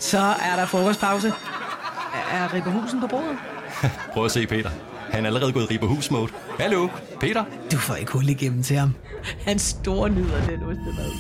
Så er der frokostpause. Er Ripper Husen på bordet? Prøv at se, Peter. Han er allerede gået Ripper-hus-mode. Hallo, Peter? Du får ikke hul igennem til ham. Han store nyder den ostemad.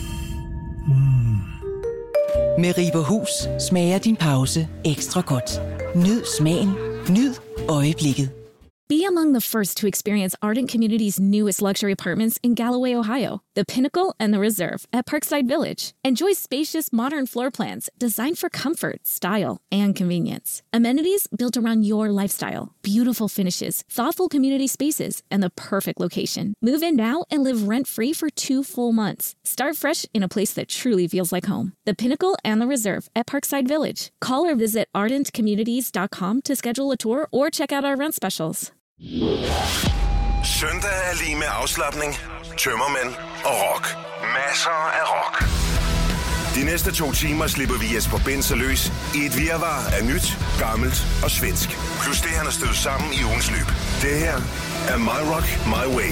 Med Ripper Hus smager din pause ekstra godt. Nyd smagen. Nyd øjeblikket. Be among the first to experience Ardent Community's newest luxury apartments in Galloway, Ohio, The Pinnacle and The Reserve at Parkside Village. Enjoy spacious, modern floor plans designed for comfort, style, and convenience. Amenities built around your lifestyle, beautiful finishes, thoughtful community spaces, and the perfect location. Move in now and live rent-free for 2 full months. Start fresh in a place that truly feels like home. The Pinnacle and The Reserve at Parkside Village. Call or visit ardentcommunities.com to schedule a tour or check out our rent specials. Søndag er lige med afslapning, tømmermænd og rock. Masser af rock. De næste 2 timer slipper vi Jesper Binzer løs i et virvar af nyt, gammelt og svensk. Plus det, han har stødt sammen i ugens løb. Det her er My Rock, My Way.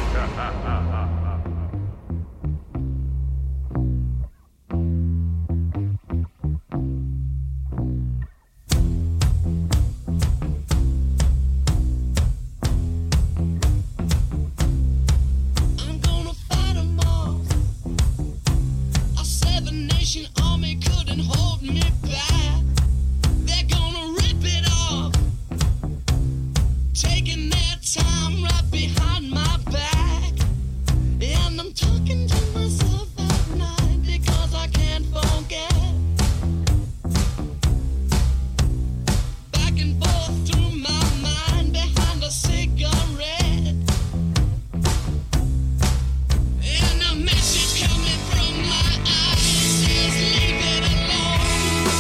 Army couldn't hold me back. They're gonna rip it off, taking their time right behind my back. And I'm talking to myself at night because I can't forget. Back and forth through my mind behind a cigarette. And a message coming from my eyes says leave it alone.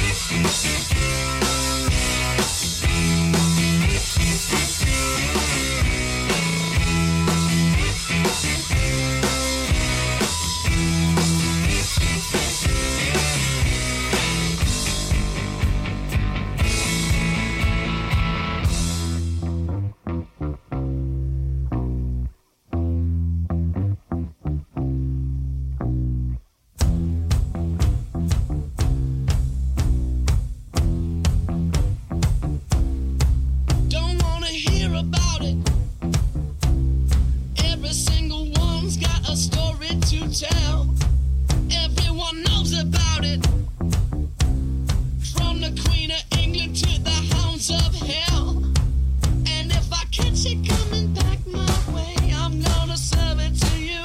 Don't wanna hear about it. Every single one's got a story to tell. Everyone knows about it. From the Queen of England to the hounds of hell. And if I catch it coming back my way, I'm gonna serve it to you.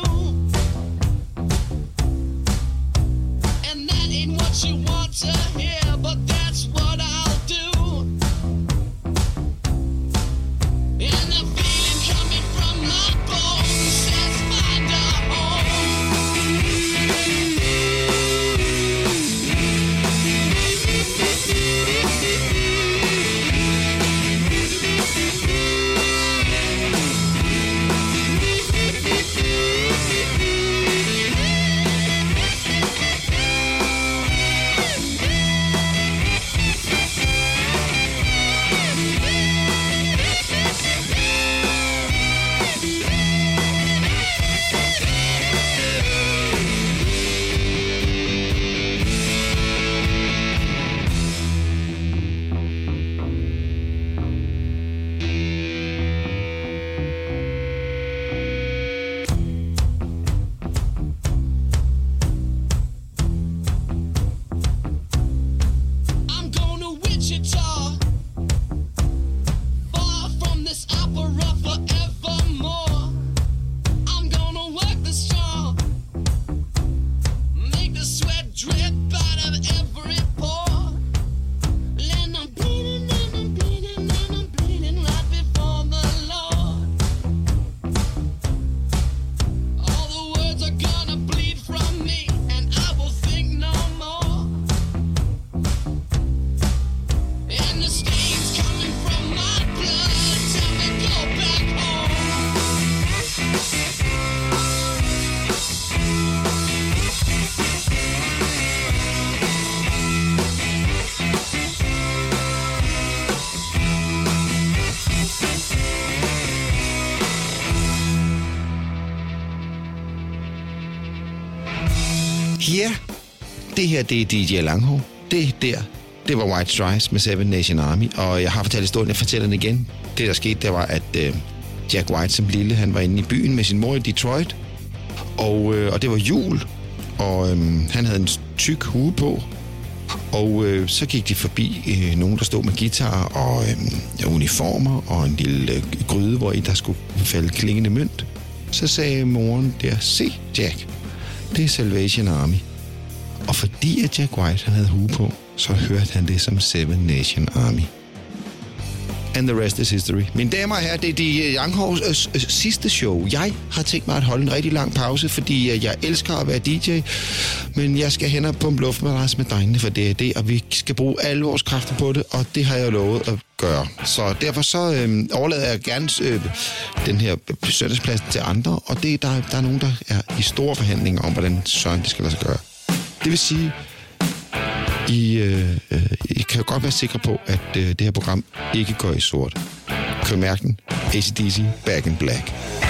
And that ain't what you want to hear, but that's what I'll do. And the feeling coming from my bones says find a I'm going to Wichita, far from this opera forevermore. I'm gonna work the strong, make the sweat drip out of every pore. And I'm bleeding and I'm bleeding and I'm bleeding right before the Lord. All the words are gonna bleed from me and I will think no more. And the stains coming from my blood tell me go back home. Ja, det her det er DJ Langho, det var White Stripes med Seven Nation Army, og jeg har fortalt historien, jeg fortæller den igen. Det, der skete, det var, at Jack White som lille, han var inde i byen med sin mor i Detroit, og det var jul, og han havde en tyk hue på, og så gik de forbi nogen, der stod med guitar og uniformer og en lille gryde, hvor i der skulle falde klingende mønt. Så sagde moren der, se Jack, det er Salvation Army. Og fordi at Jack White han havde hue på, så hørte han det som Seven Nation Army. And the rest is history. Mine damer og herrer, det er de Younghårs sidste show. Jeg har tænkt mig at holde en rigtig lang pause, fordi jeg elsker at være DJ, men jeg skal hen og pumpe luftmadras med drengene for det, og vi skal bruge alle vores kræfter på det, og det har jeg lovet at gøre. Så derfor så overlader jeg gerne den her søndagsplads til andre, og der er nogen, der er i store forhandlinger om, hvordan søren det skal lade sig gøre. Det vil sige, I kan jo godt være sikre på, at det her program ikke går i sort. Kan mærke den? AC/DC, Back in Black.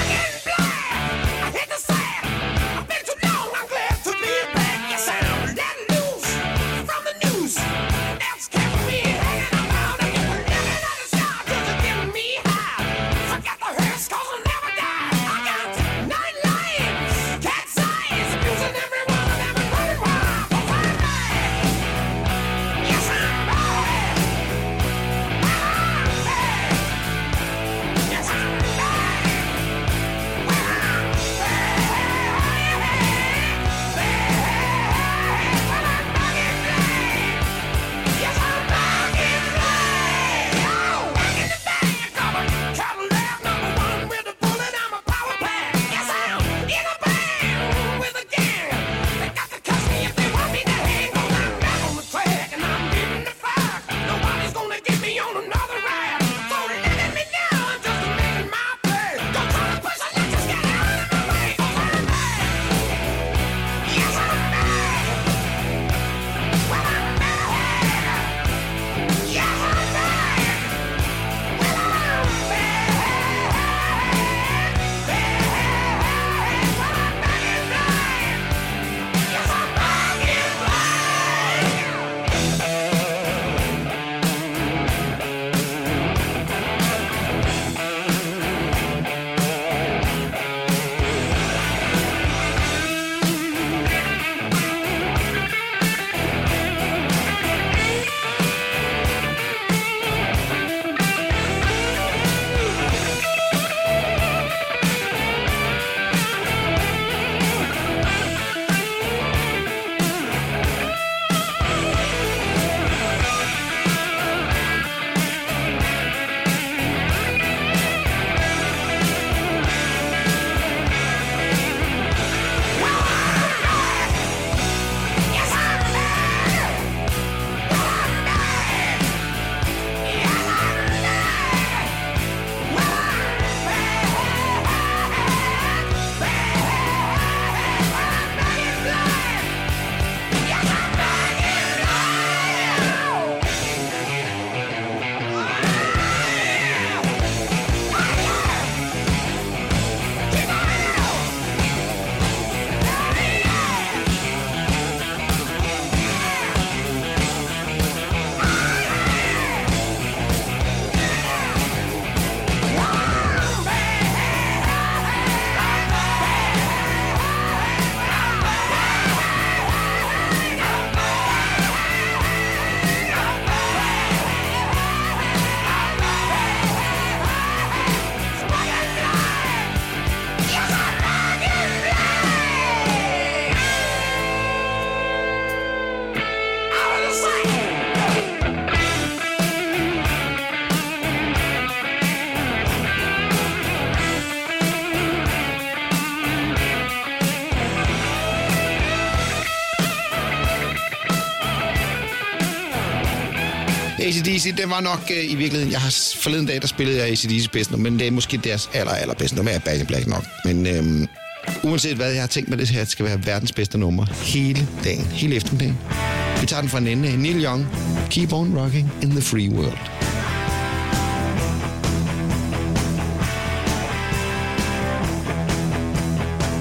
AC/DC, det var nok i virkeligheden, jeg har forleden dag, der spillede jeg AC/DC's bedste nummer, men det er måske deres allerbedste nummer, er Back in Black nok. Men uanset hvad, jeg har tænkt mig, det her skal være verdens bedste nummer hele dagen, hele eftermiddagen. Vi tager den fra en ende af Neil Young, Keep on Rocking in the Free World.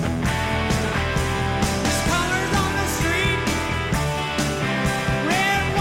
Colors on the street, red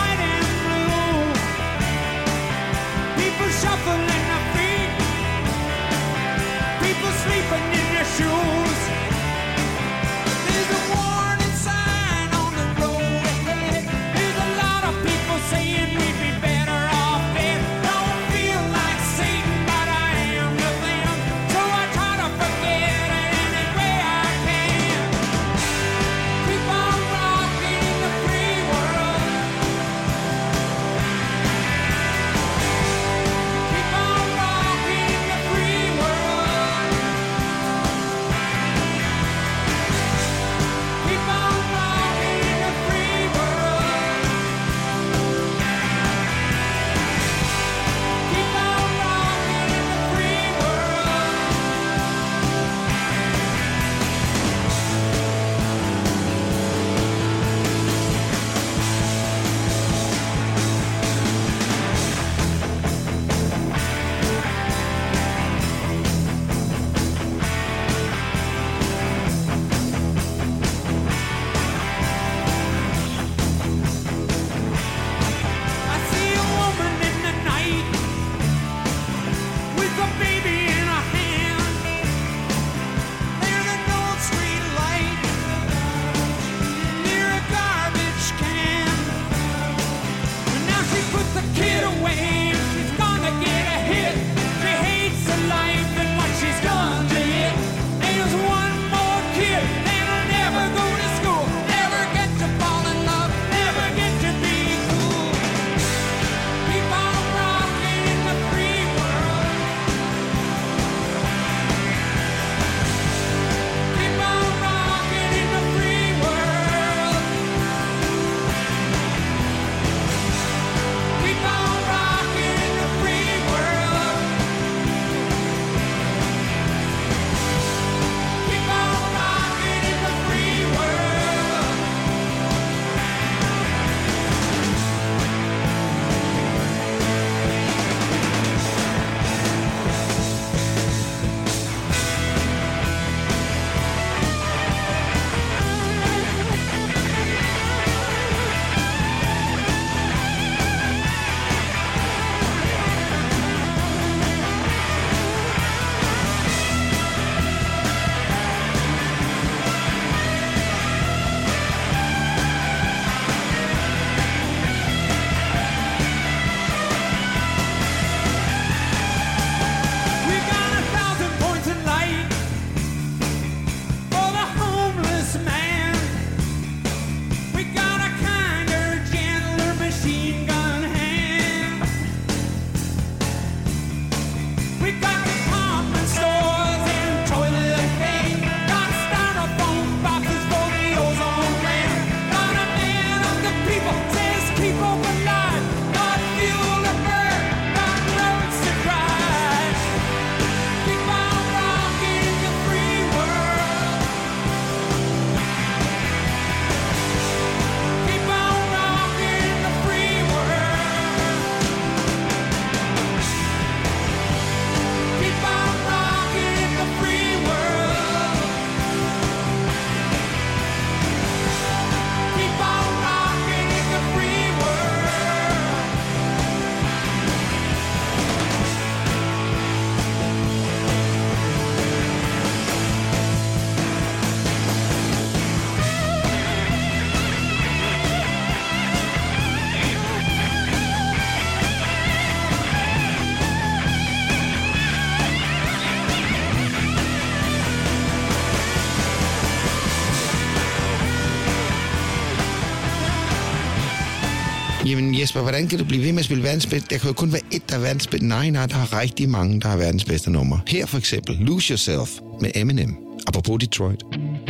Jamen Jesper, hvordan kan du blive ved med at spille verdensbedste? Der kan jo kun være ét, der er verdensbedste. Nej, der er rigtig mange, der har verdensbedste numre. Her for eksempel Lose Yourself med Eminem. Apropos Detroit.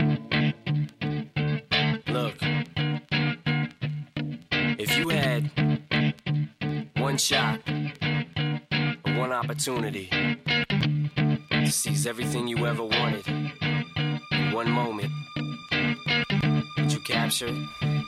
Look, if you had one shot, one opportunity to seize everything you ever wanted in one moment, would you capture it?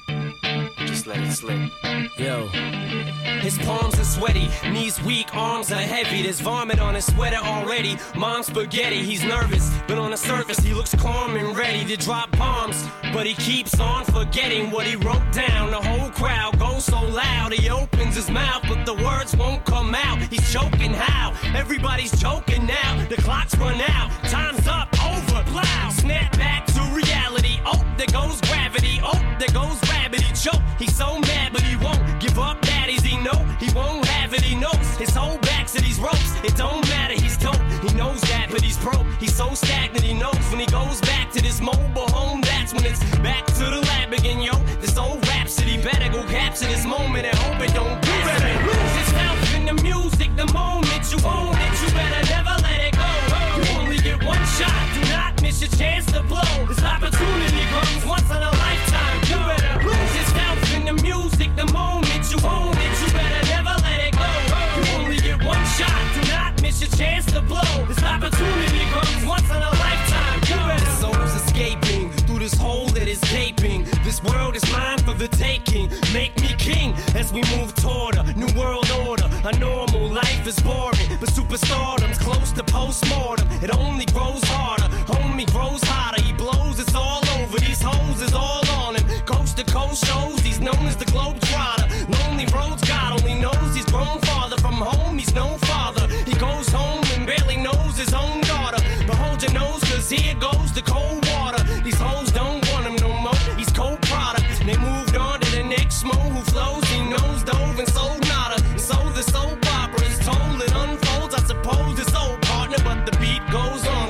Just let it slip. Yo. His palms are sweaty, knees weak, arms are heavy. There's vomit on his sweater already. Mom's spaghetti, he's nervous, but on the surface he looks calm and ready to drop bombs. But he keeps on forgetting what he wrote down. The whole crowd goes so loud, he opens his mouth, but the words won't come out. He's choking how? Everybody's choking now. The clock's run out, time's up, over, loud. Snap back to reality. Oh, there goes gravity. Oh, there goes rabbit. He choke. He's so mad, but he won't give up. Daddies, he know he won't have it. He knows his whole back to these ropes. It don't matter. He's dope. He knows that, but he's broke. He's so stagnant. He knows when he goes back to this mobile home. That's when it's back to the lab again, yo. This old rhapsody better go capture this moment and hope it don't do better. Lose yourself in the music. The moment you own it, you better never let it go. You only get one shot. Do not miss your chance to blow. This opportunity comes once in a lifetime. You better lose yourself in the music. The moment you own it, you better never let it go. You only get one shot. Do not miss your chance to blow. This opportunity comes once in a lifetime. You better. This soul's escaping through this hole that is gaping. This world is mine for the taking. Make me king as we move toward a new world order. A normal life is boring, but superstardom's close to postmortem. It only grows harder. Homie grows hotter. He blows. It's all over. These hoes is all on him. Coast to coast shows. He's known as the Globetrotter. Lonely roads. God only knows he's grown farther from home. He's no father. He goes home and barely knows his own daughter. But hold your nose, 'cause here goes the cold water. These hoes don't want him no more. He's cold product. They moved on to the next mo who flows. He knows dove and sold nada. So the soap opera is told. It unfolds. I suppose it's old partner, but the beat goes on.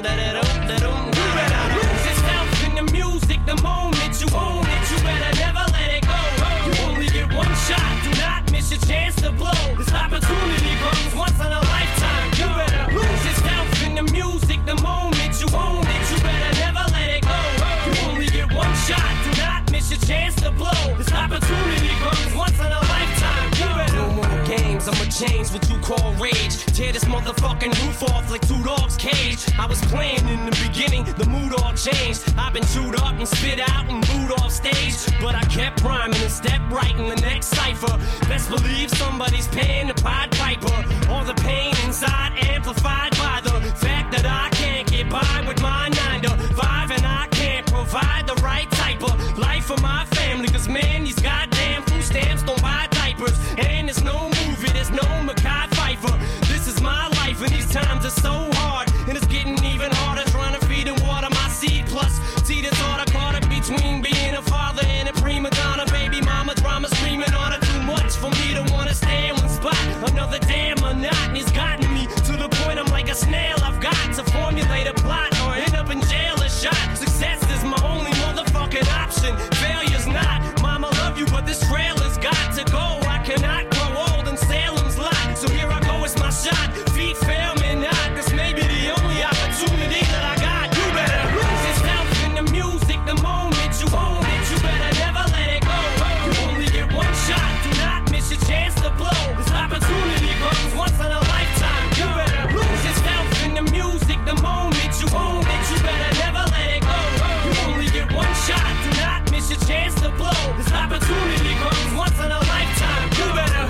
You better lose yourself in the music. The moment you own it, you better never let it go. You only get one shot. Do not miss your chance to blow. This opportunity comes once in a lifetime. You better lose yourself in the music. The moment you own it, you better never let it go. You only get one shot. Do not miss your chance to blow. This opportunity comes once in a lifetime. You better. No more games. I'ma change what you call rage. Tear this motherfucking roof off like two dogs' cage. I was playing in the beginning, the mood all changed. I've been chewed up and spit out and booed off stage, but I kept rhyming and stepped right in the next cipher. Best believe somebody's paying the Pied Piper. All the pain inside amplified by the fact that I can't get by with my 9 to 5, and I can't provide the right type of life for my family. 'Cause man, these goddamn food stamps don't buy diapers, and there's no movie, there's no Mekhi Phifer. This is my life, and these times are so hard, and it's getting even harder trying to feed and water my seed. Plus, see the thought I caught up between being a father and a prima donna. Baby mama drama screaming on her. Too much for me to wanna stay in one spot. Another damn monotony's gotten me to the point I'm like a snail. I've got to formulate a plot or end up in jail or shot. Success is my only motherfucking option. Failure's not. Mama love you, but this trailer's got to go. I cannot grow old in Salem's Lot. So here I go, it's my shot. Feet fail me not. This may be the only opportunity that I got. You better lose yourself in the music. The moment you own it, you better never let it go. You only get one shot. Do not miss your chance to blow. This opportunity comes once in a lifetime. You better lose yourself in the music. The moment you own it, you better never let it go. You only get one shot. Do not miss your chance to blow. This opportunity comes once in a lifetime. You better.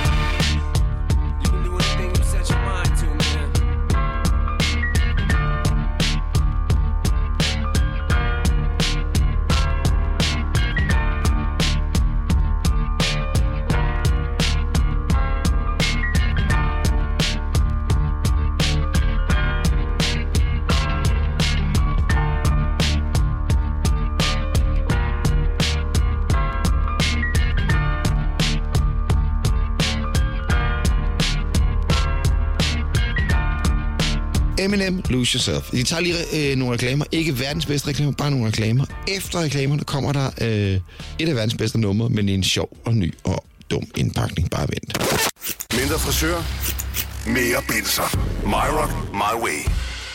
You can do anything you set your mind to, man. Eminem, Lose Yourself. De tager lige nogle reklamer. Ikke verdens bedste reklamer, bare nogle reklamer. Efter reklamerne kommer der et af verdens bedste numre, men i en sjov og ny og dum indpakning. Bare vent. Mindre frisør, mere binser. My Rock, my way.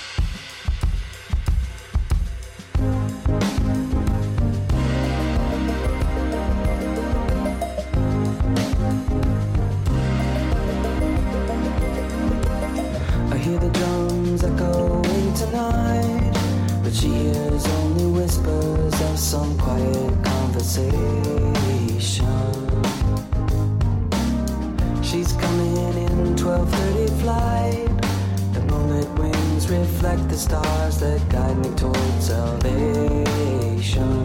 I hear the drums echoing tonight, but she hears only whispers of some quiet conversation. She's coming in 12:30 flight. The moonlit wings reflect the stars that guide me towards salvation.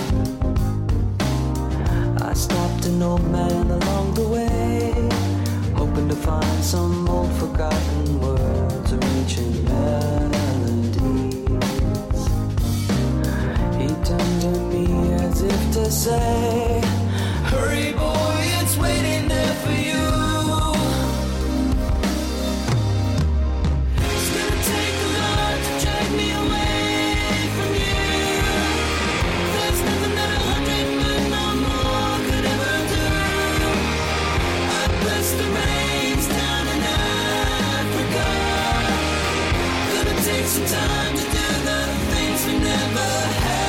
I stopped an old man along the way, hoping to find some old forgotten words or ancient melodies. He turned to me as if to say, hurry boy, it's waiting there for you. It's gonna take a lot to drag me away from you. There's nothing that 100 men or more could ever do. I bless the rains down in Africa. Gonna take some time to do the things we never had.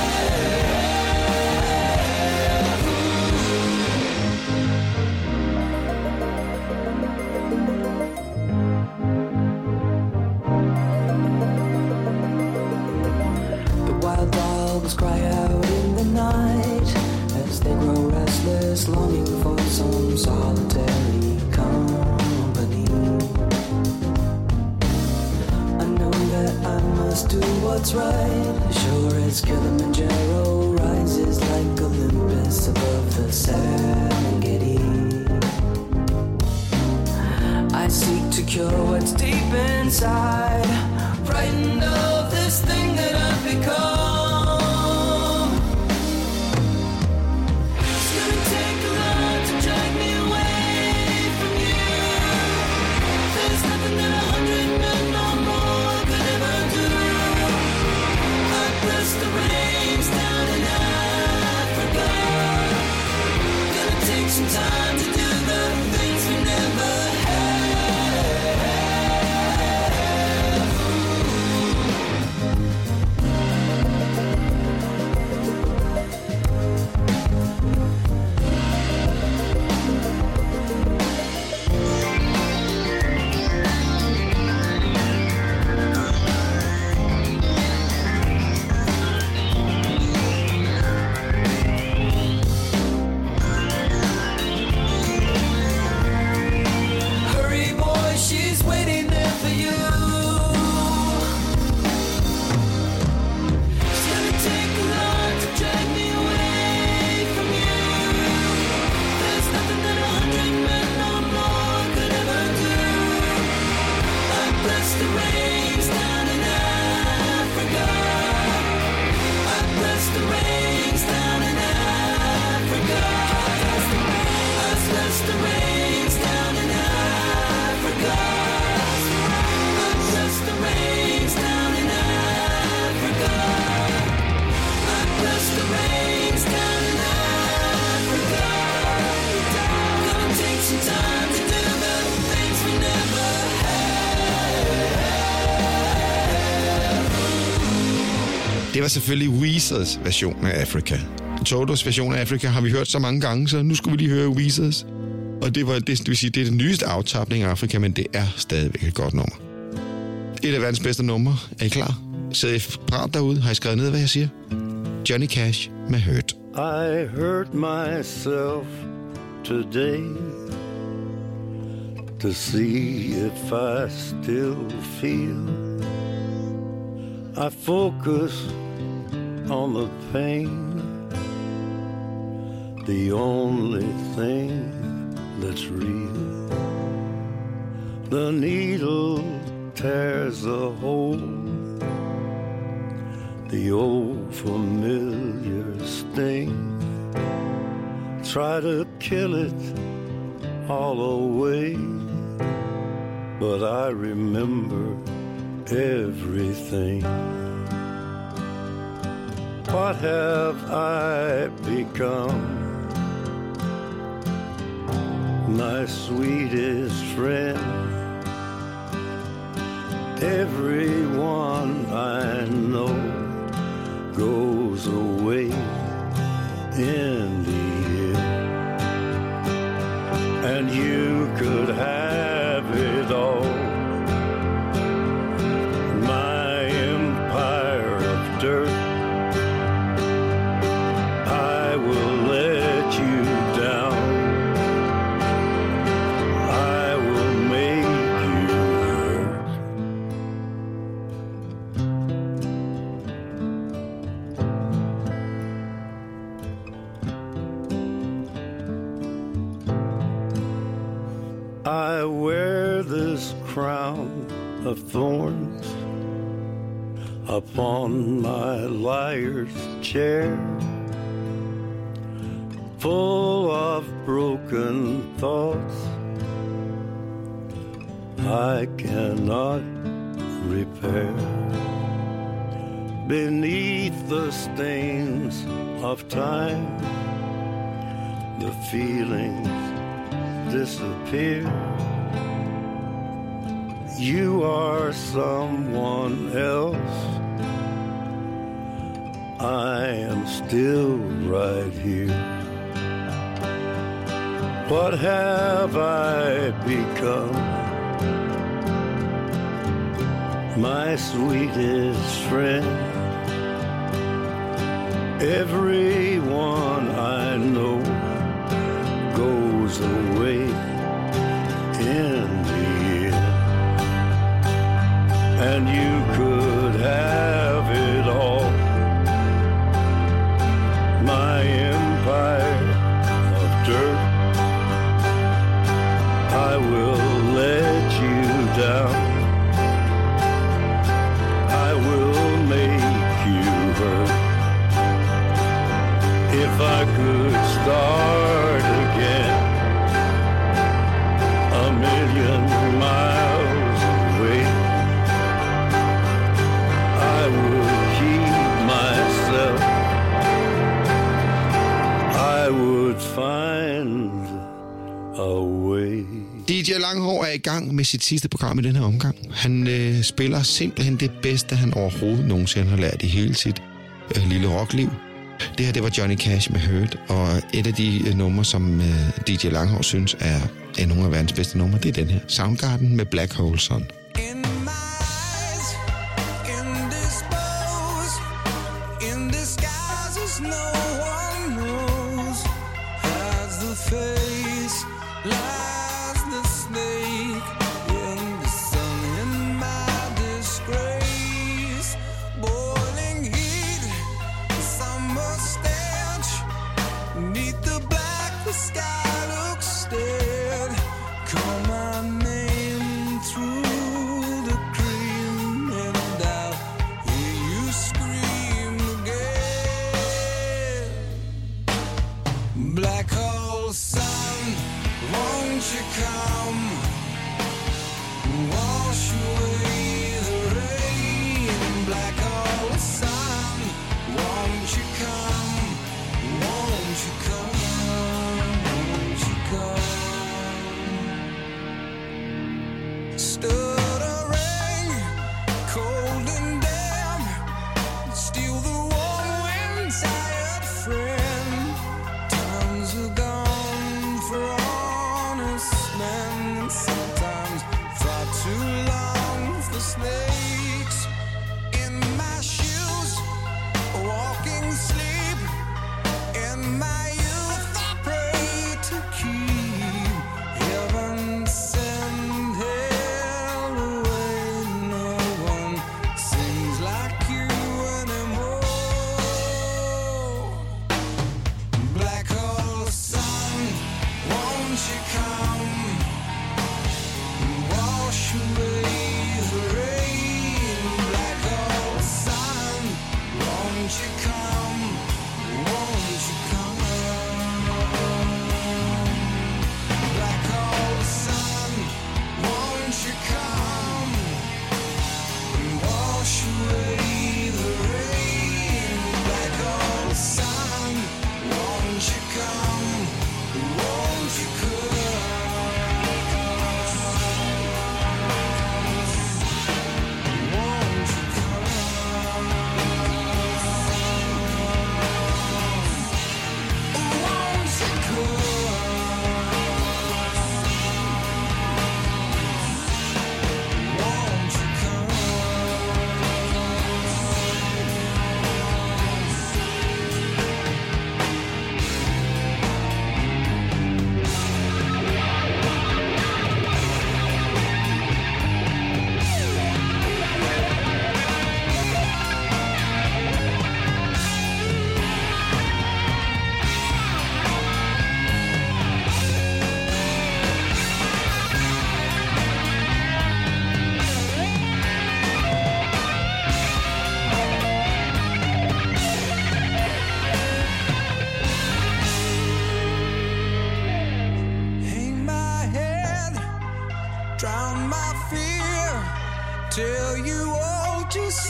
The wild dogs cry out in the night as they grow restless, longing for some solitary company. I know that I must do what's right, sure as Kilimanjaro rises like Olympus above the Serengeti. I seek to cure what's deep inside, frightened of this thing that I've become. It's gonna take a lot to drag me away from you. There's nothing that 100 men or more could ever do. I bless the rains down in Africa. Gonna take some time to do the things we never had. Hurry boy, she's waiting there for you. It's gonna take a lot to drag me away from you. There's nothing that 100 men or more could ever do. I bless the rains down in Africa. I bless the rains down in Africa. I bless the rains down in Africa. I bless the rains down in Africa. I bless the rains down in Africa. Gonna take some time to do the things we never had. Det var selvfølgelig Weezers version af Africa. Totos version af Africa har vi hørt så mange gange, så nu skulle vi lige høre Weezers. Og det vil sige, det er den nyeste aftapning af Africa, men det er stadigvæk et godt nummer. Et af verdens bedste numre. Er I klar? Sidder I parat derude? Har I skrevet ned, hvad jeg siger? Johnny Cash med Hurt. I hurt myself today to see if I still feel. I focus on the pain, the only thing that's real. The needle tears a hole, the old familiar sting. Try to kill it all away, but I remember everything. What have I become? my sweetest friend. Everyone I know goes away in the end, and you could have it all. My empire of dirt, I will let you down. I will make you hurt. I wear this crown of thorns upon my liar's chair, full of broken thoughts I cannot repair. Beneath the stains of time, the feelings disappear. You are someone else. I am still right here. What have I become? My sweetest friend. Everyone I know goes away in the end, and you could have it all. My empire of dirt, I will let you down. I will make you hurt. If I could start again, a million miles away, I would keep myself. I would find a way. DJ Langhår er i gang med sit sidste program i den her omgang. Han spiller simpelthen det bedste, han overhovedet nogensinde har lært i hele sit lille rockliv. Det her, det var Johnny Cash med Hurt, og et af de numre, som DJ Langhår synes er nogle af verdens bedste numre, det er den her. Soundgarden med Black Hole Sun. Wash away the rain. till you all just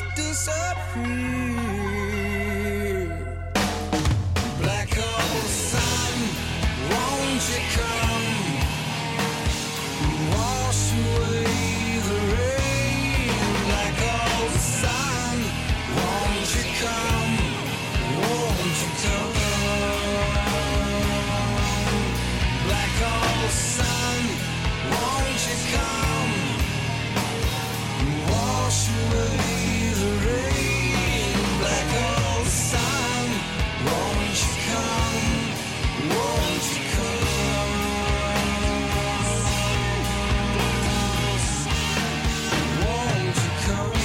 disappear. Black hole sun, won't you come wash away the rain? Black hole sun, won't you come? Won't you come? Black hole sun, won't you come? Wash away the rain. Black hole sun, won't you come? Won't you come? Won't you come?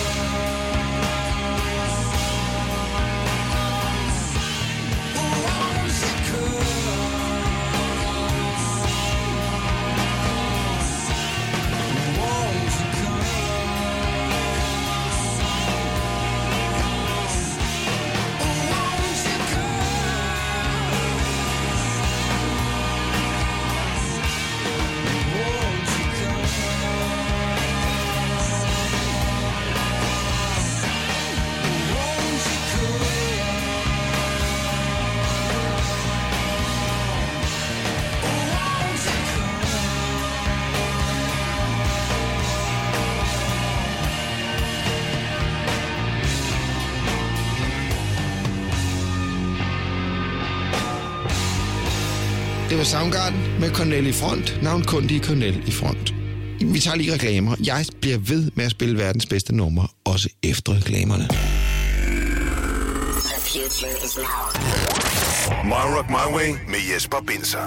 Det var Soundgarden med Cornel i front. Navnkundige Cornel i front. Vi tager lige reklamer. Jeg bliver ved med at spille verdens bedste nummer, også efter reklamerne. My Rock My Way med Jesper Binzer.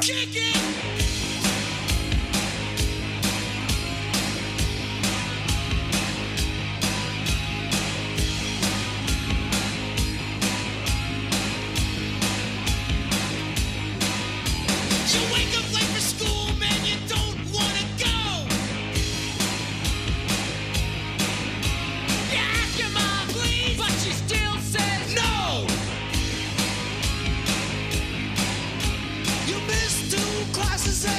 Classes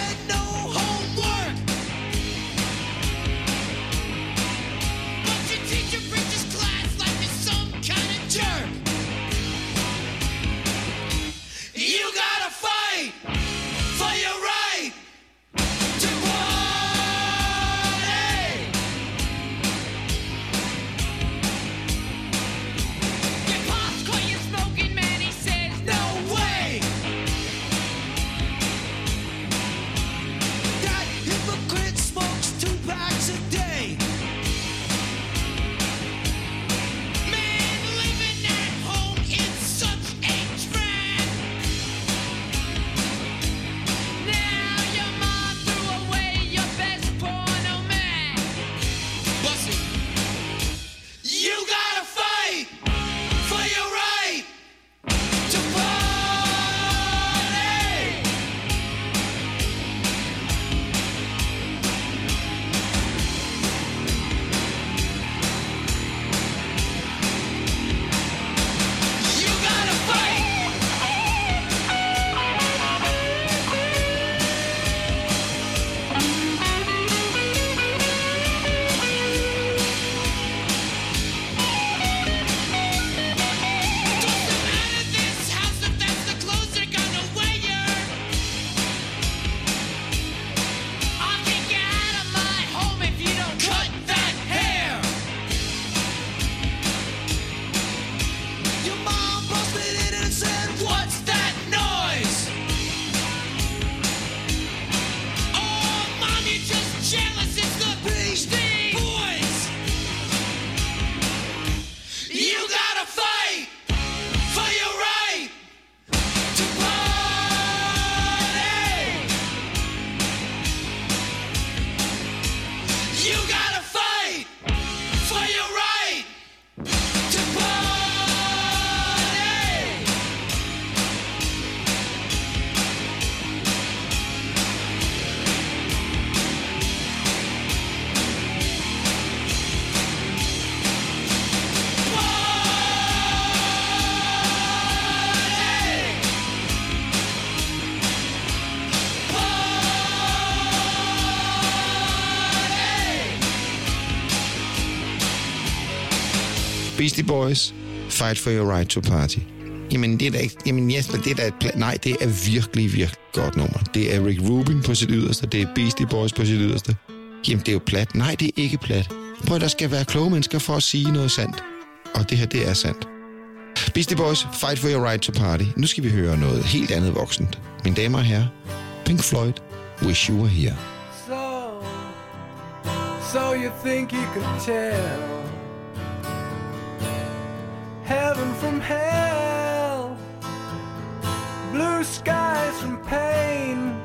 Beastie Boys, Fight for Your Right to Party. Jamen, det er da ikke... Jamen, Jesper, det er da et nej, det er virkelig, virkelig godt nummer. Det er Rick Rubin på sit yderste, det er Beastie Boys på sit yderste. Jamen, det er jo plat. Nej, det er ikke plat. Prøv, der skal være kloge mennesker for at sige noget sandt. Og det her, det er sandt. Beastie Boys, Fight for Your Right to Party. Nu skal vi høre noget helt andet voksent. Mine damer og herrer, Pink Floyd, Wish You Were Here. So you think you could tell heaven from hell, blue skies from pain.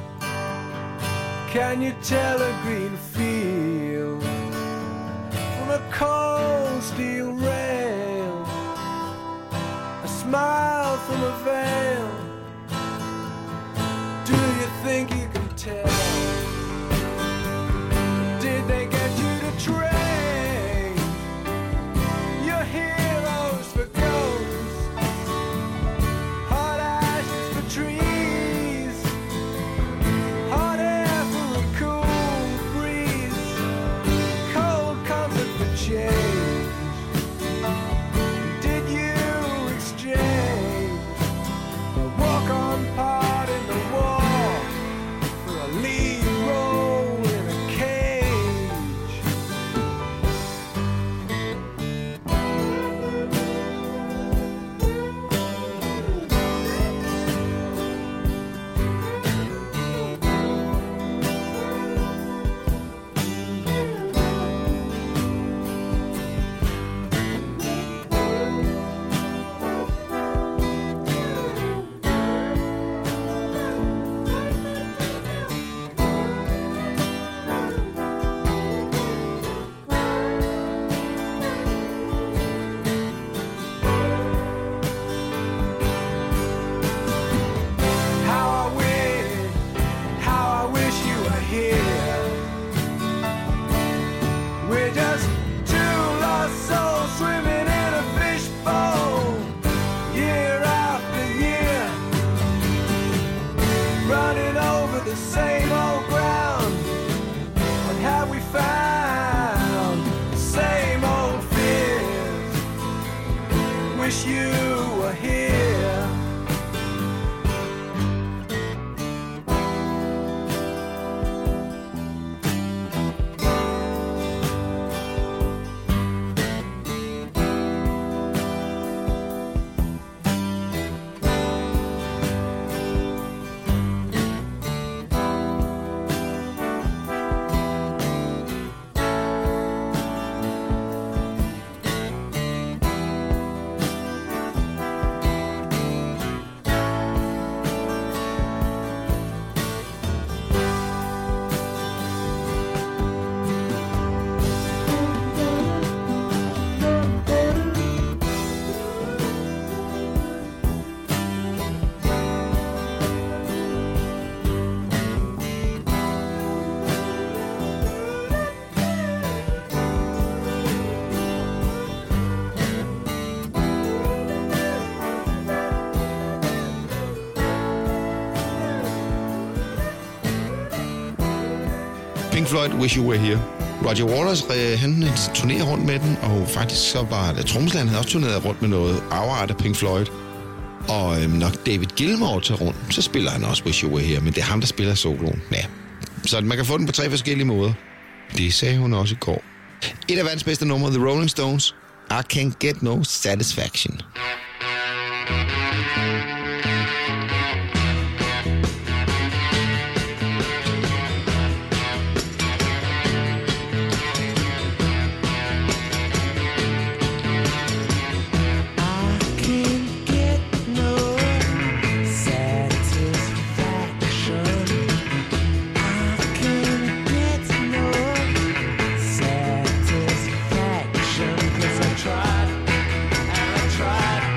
Can you tell a green field from a cold steel rail, a smile from a veil? Do you think you can tell? Did they get you to trade your heroes for ghosts, hot ashes for trees, hot air for a cool breeze, cold comfort for change? Did you exchange a walk-on part in the war for a lead role in a cage? How I wish you were here. We're just two lost souls swimming in a fishbowl, year after year, running over the same old ground. What have we found? The same old fears. Wish you were here. Pink Floyd, Wish You Were Here. Roger Waters, han turnerer rundt med den, og faktisk så var trommeslageren havde også turneret rundt med noget afart af Pink Floyd. Og når David Gilmour tager rundt, så spiller han også Wish You Were Here, men det er ham, der spiller soloen. Ja. Så man kan få den på 3 forskellige måder. Det sagde hun også i går. Et af verdens bedste numre, The Rolling Stones, I Can't Get No Satisfaction. Tried, and I tried.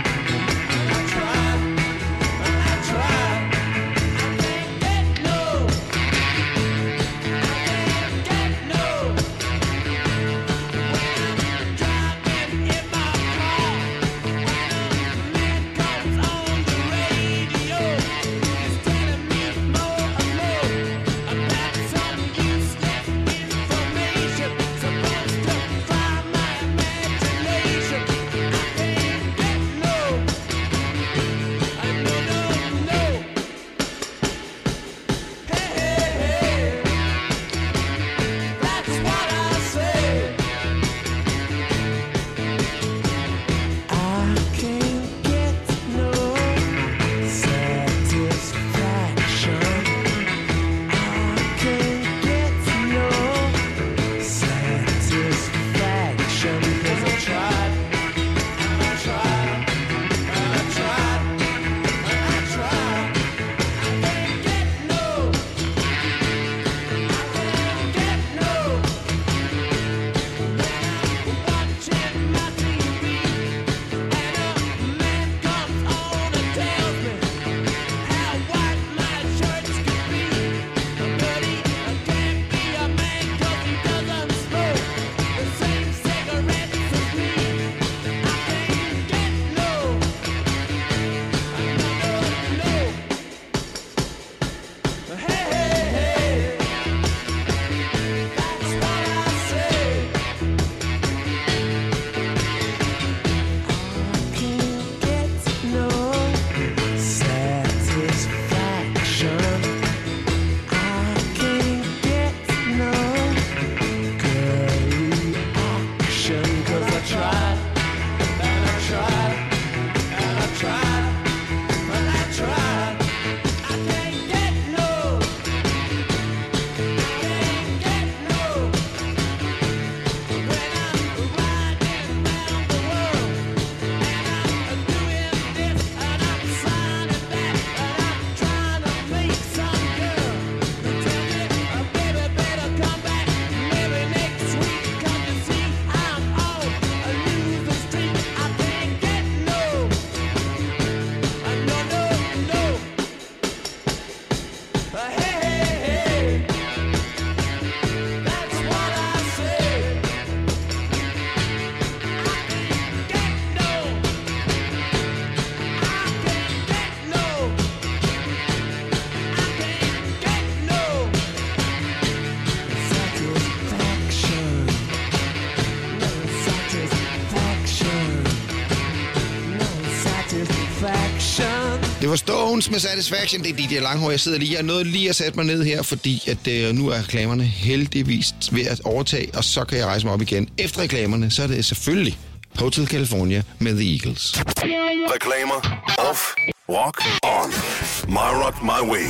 var Stones med Satisfaction. Det er DJ Langhår, jeg sidder lige. Jeg nåede lige at sætte mig ned her, fordi at, nu er reklamerne heldigvis ved at overtage, og så kan jeg rejse mig op igen. Efter reklamerne, så er det selvfølgelig Hotel California med The Eagles. Reklamer off. Rock on. My Rock, My Way.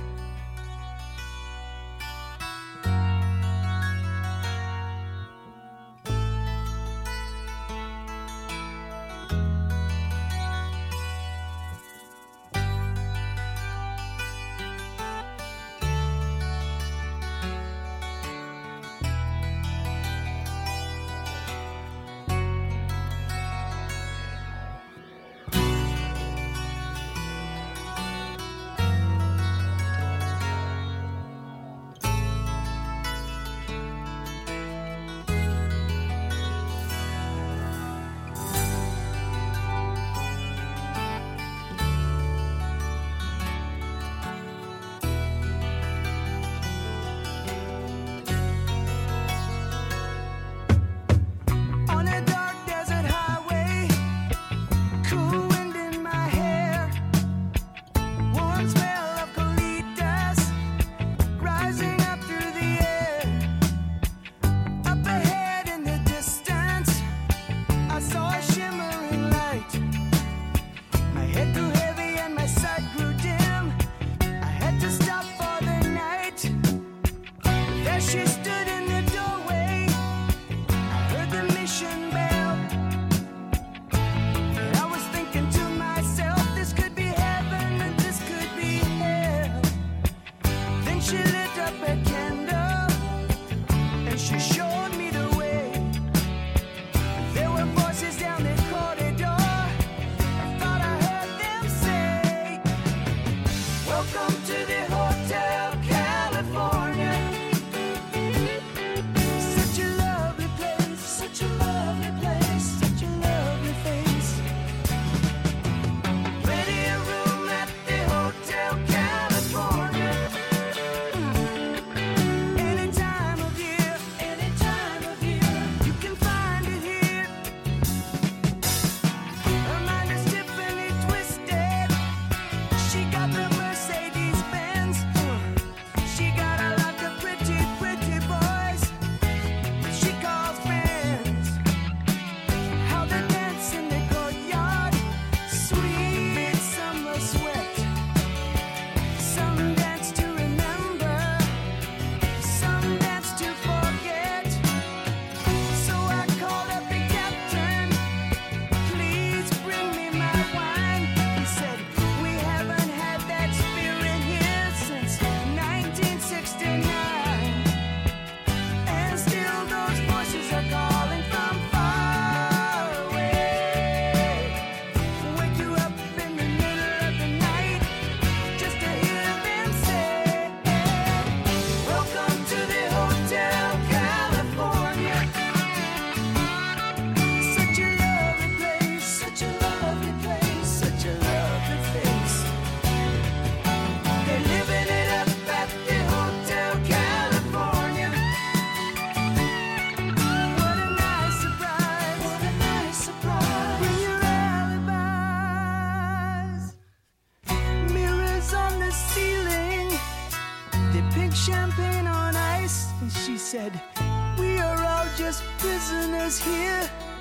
said, we are all just prisoners here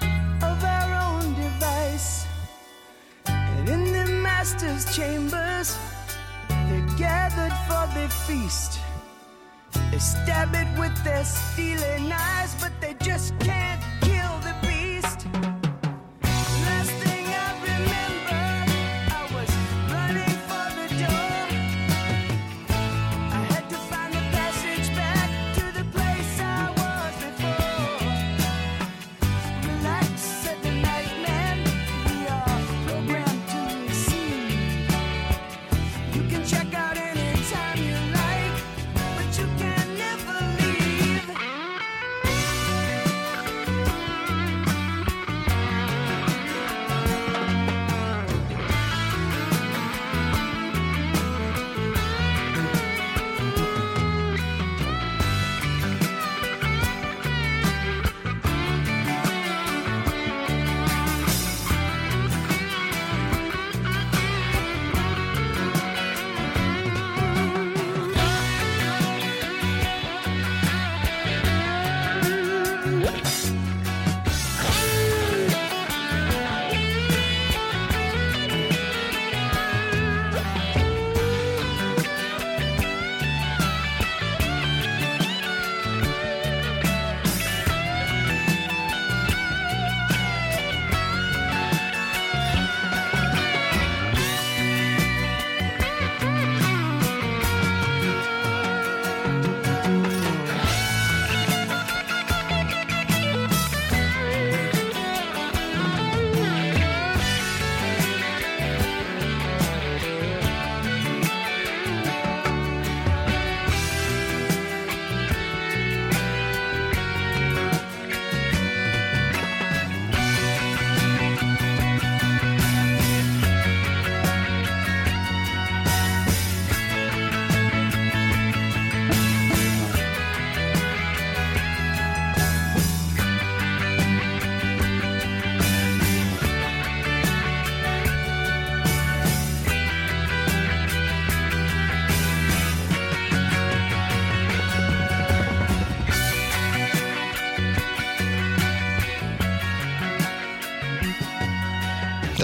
of our own device. And in the master's chambers, they're gathered for the feast. They stab it with their steely knives, but they just can't kill the beast. Last thing I remember, I was running for the door. I had to find the passage back to the place I was before. Relax, said the night man, we are programmed to receive. You can check out anytime you like, but you can never leave.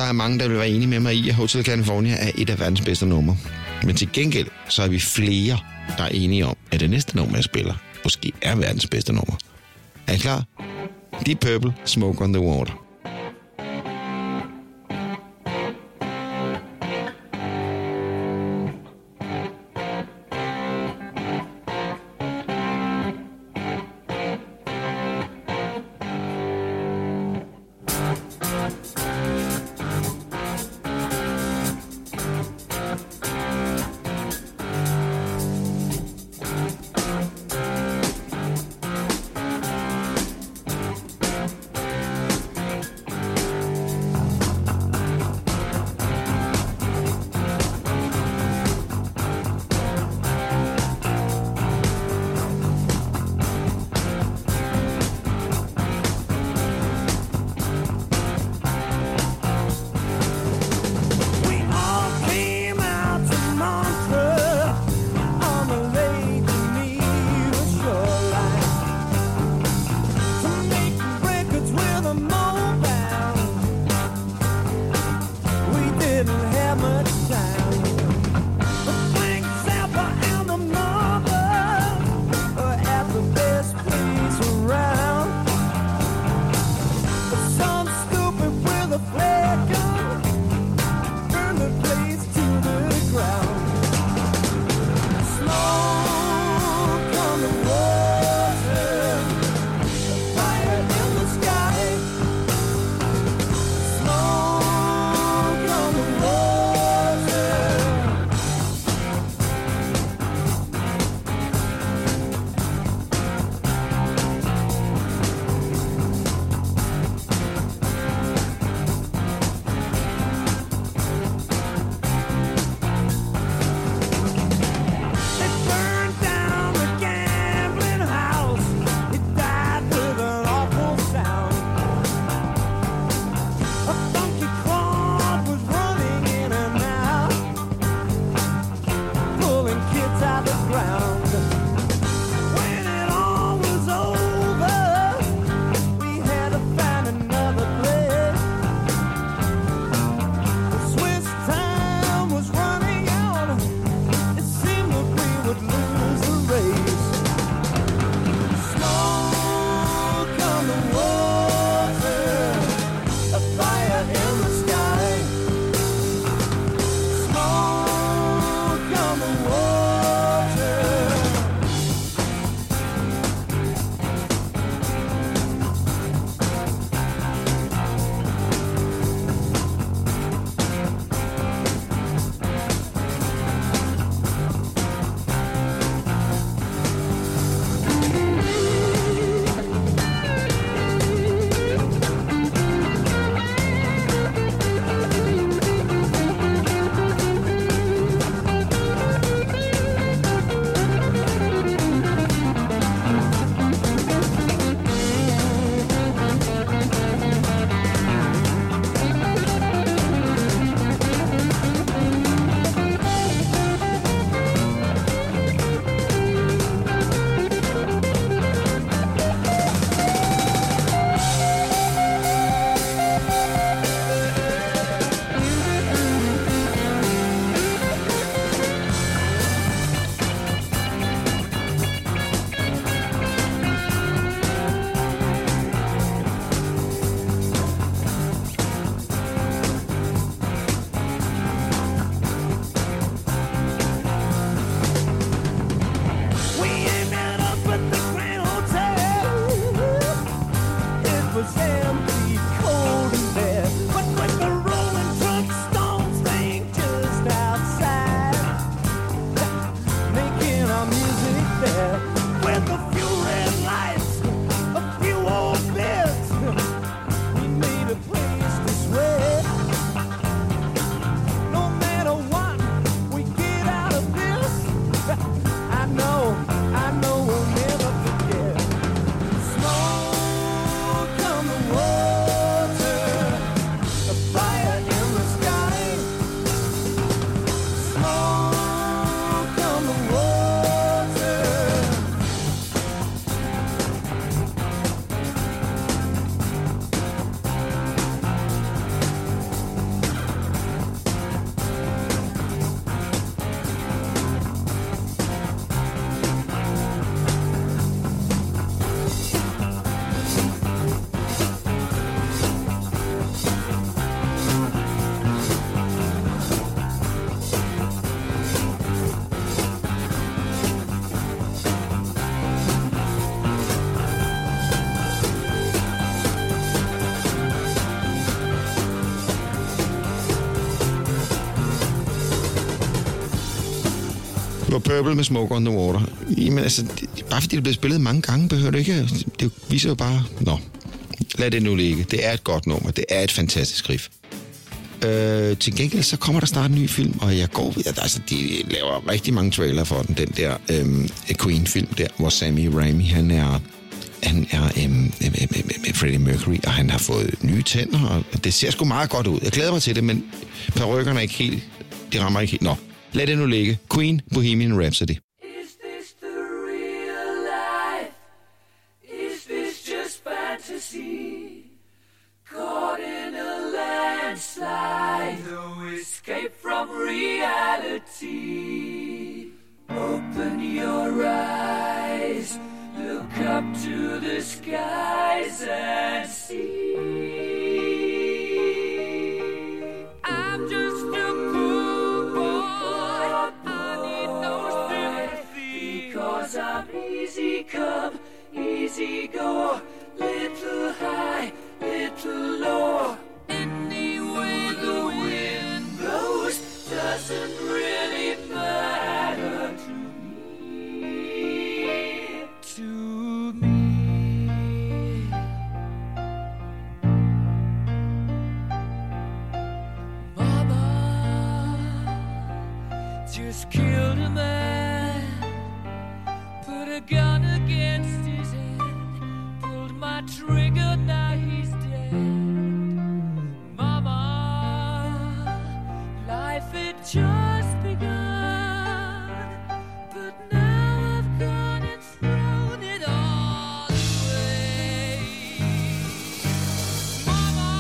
der er mange, der vil være enige med mig i, at Hotel California er et af verdens bedste numre. Men til gengæld, så er vi flere, der er enige om, at det næste nummer, jeg spiller, måske er verdens bedste nummer. Er I klar? Deep Purple, Smoke on the Water. Det var Purple med Smoke on the Water. Jamen altså, bare fordi det er blevet spillet mange gange, behøver det ikke. Det viser jo bare... Nå, lad det nu ligge. Det er et godt nummer. Det er et fantastisk riff. Til gengæld så kommer der snart en ny film, og jeg går ved, altså de laver rigtig mange trailer for den der Queen-film der, hvor Sammy Raimi, han er Freddie Mercury, og han har fået nye tænder, og det ser sgu meget godt ud. Jeg glæder mig til det, men parykkerne er ikke helt, de rammer ikke helt. Nå, lad det nu ligge. Queen, Bohemian Rhapsody. Is this the real life? Is this just fantasy? Caught in a landslide, no escape from reality. Open your eyes, look up to the skies and see. I'm just a poor boy, I need no sympathy, because I'm easy come, easy go, little high, little low. Any way the wind blows doesn't really matter to me. To me. Mama just killed a man, put a gun against his head, pulled my trigger, now he's dead. Mama, life had just begun, but now I've gone and thrown it all away. Mama,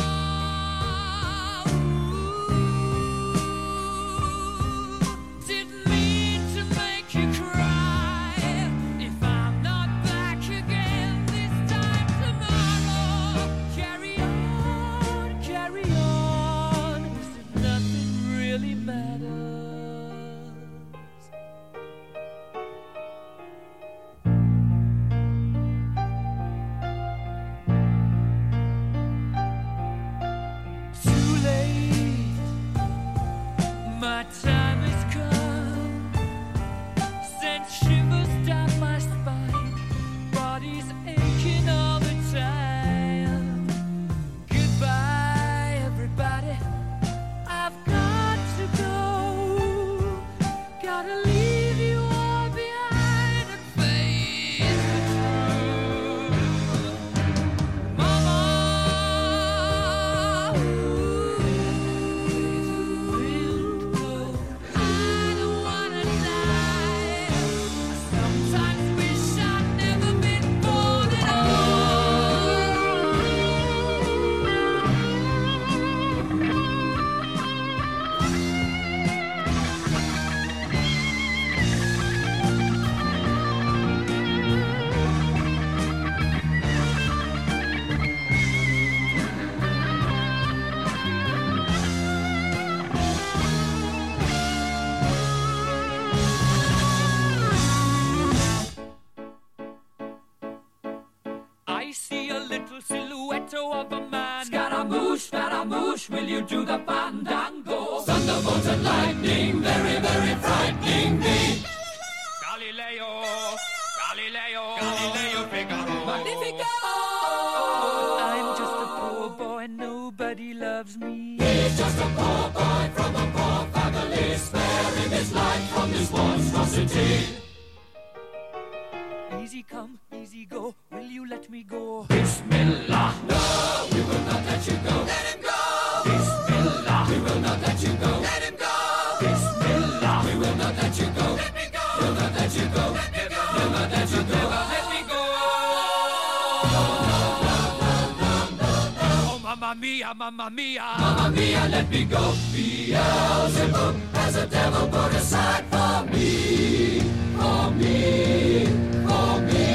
didn't mean to make you cry. If I'm not back again this time tomorrow, carry on, carry on, 'cause nothing really matters. Too late, my time has come, sent shivers down my spine, body's aching all the time. Goodbye, everybody, I've got to go, gotta leave you all behind and face the truth. Mama, I don't wanna die. I sometimes wish I'd never been born at all. I see a little silhouette of a man. Scaramouche, will you do the fandango? Thunderbolt and lightning, very, very frightening me. Galileo, Figaro. Magnifico! I'm just a poor boy, nobody loves me. He's just a poor boy from a poor family, sparing his life from this monstrosity. Easy come, easy go, will you let me go? Bismillah, no, we will not let you go. Let him go. Bismillah, we will not let you go. Let him go. Bismillah, we will not let you go. Let me go. We'll not let you go. Let me go. We'll not let you go. Let me go. Oh, mamma mia, mamma mia. Mamma mia, let me go. Beelzebub has a devil put aside for me. For me. For me.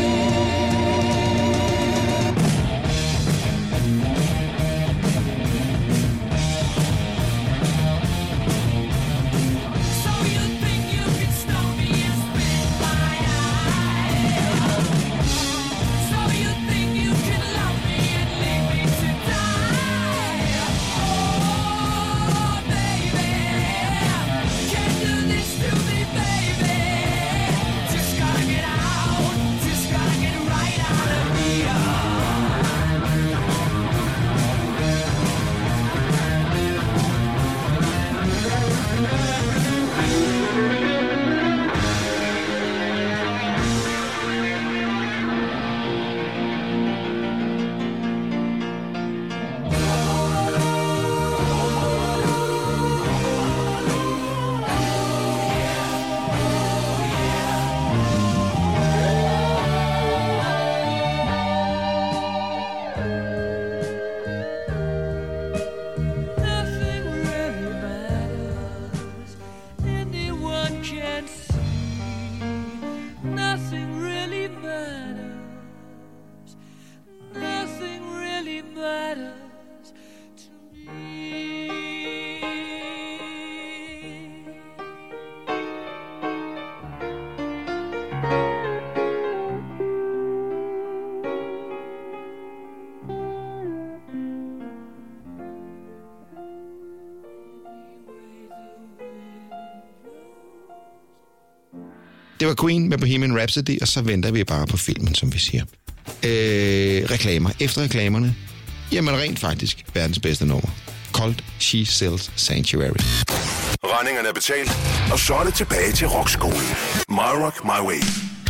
So you think you can stop me and spit in my eye? So you think you can love me and leave me to die? Oh, baby, can't do this to me, baby. Det var Queen med Bohemian Rhapsody, og så venter vi bare på filmen, som vi siger. Reklamer. Efter reklamerne, jamen rent faktisk verdens bedste nummer. Called She Sells Sanctuary. Regningerne er betalt, og så er det tilbage til rockskolen. My Rock, My Way.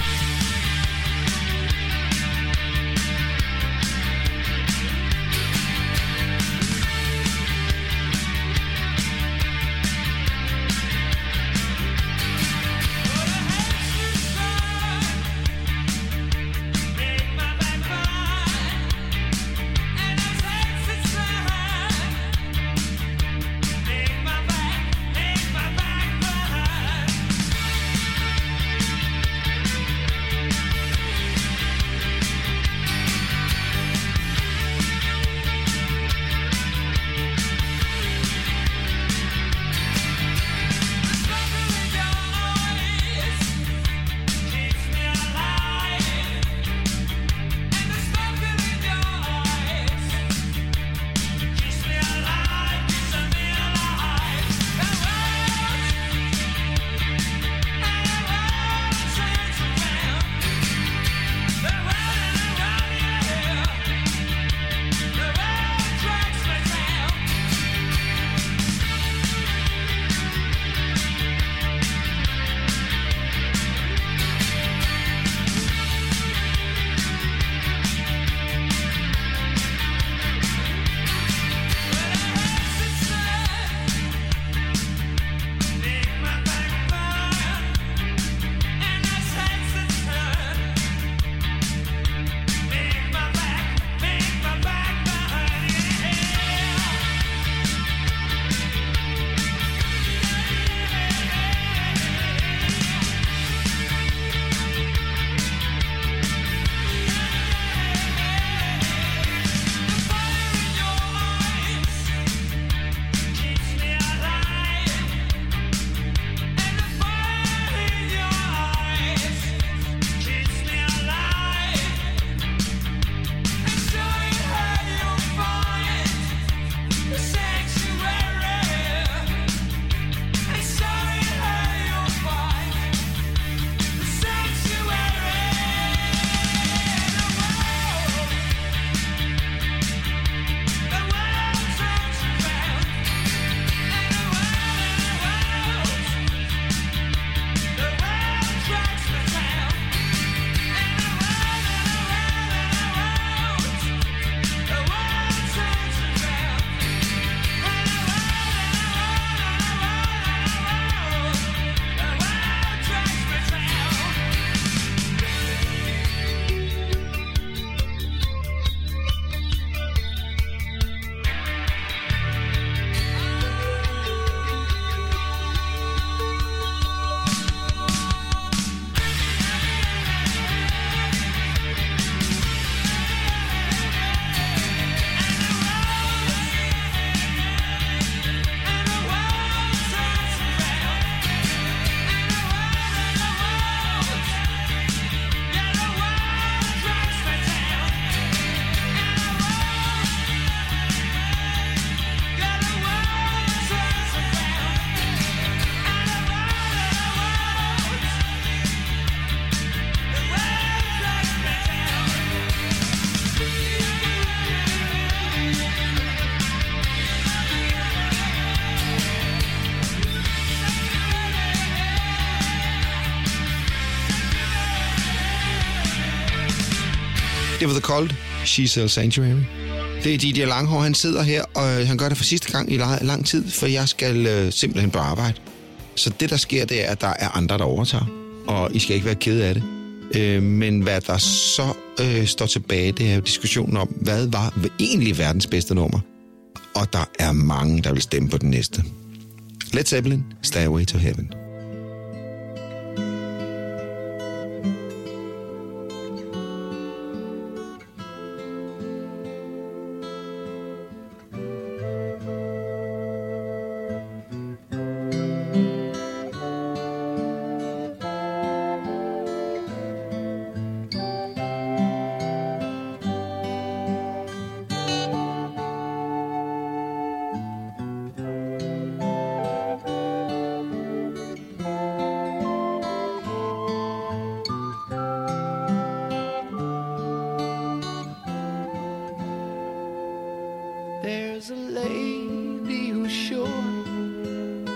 Det var The Cold, She Sells Sanctuary. Det er Didier Langhår, han sidder her, og han gør det for sidste gang i lang tid, for jeg skal simpelthen på arbejde. Så det, der sker, det er, at der er andre, der overtager, og I skal ikke være kede af det. Men hvad der så står tilbage, det er jo diskussionen om, hvad var egentlig verdens bedste nummer? Og der er mange, der vil stemme på den næste. Led Zeppelin, Stairway to Heaven.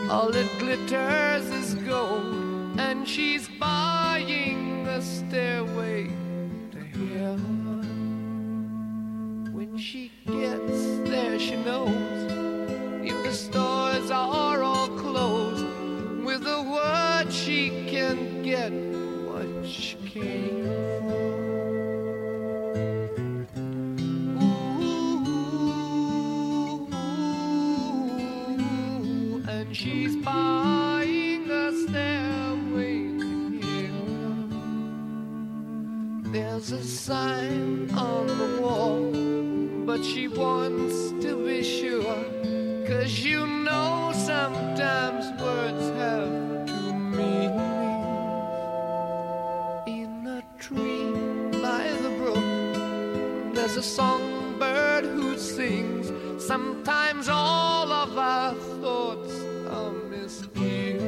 All it glitters is gold, and she's buying a stairway to heaven. When she gets there, she knows if the stores are all closed, with a word she can get what she came for. She's buying a stairway to heaven. There's a sign on the wall, but she wants to be sure, 'cause you know sometimes words have two meanings. In a tree by the brook, there's a songbird who sings. Sometimes all of our thoughts are misgiven.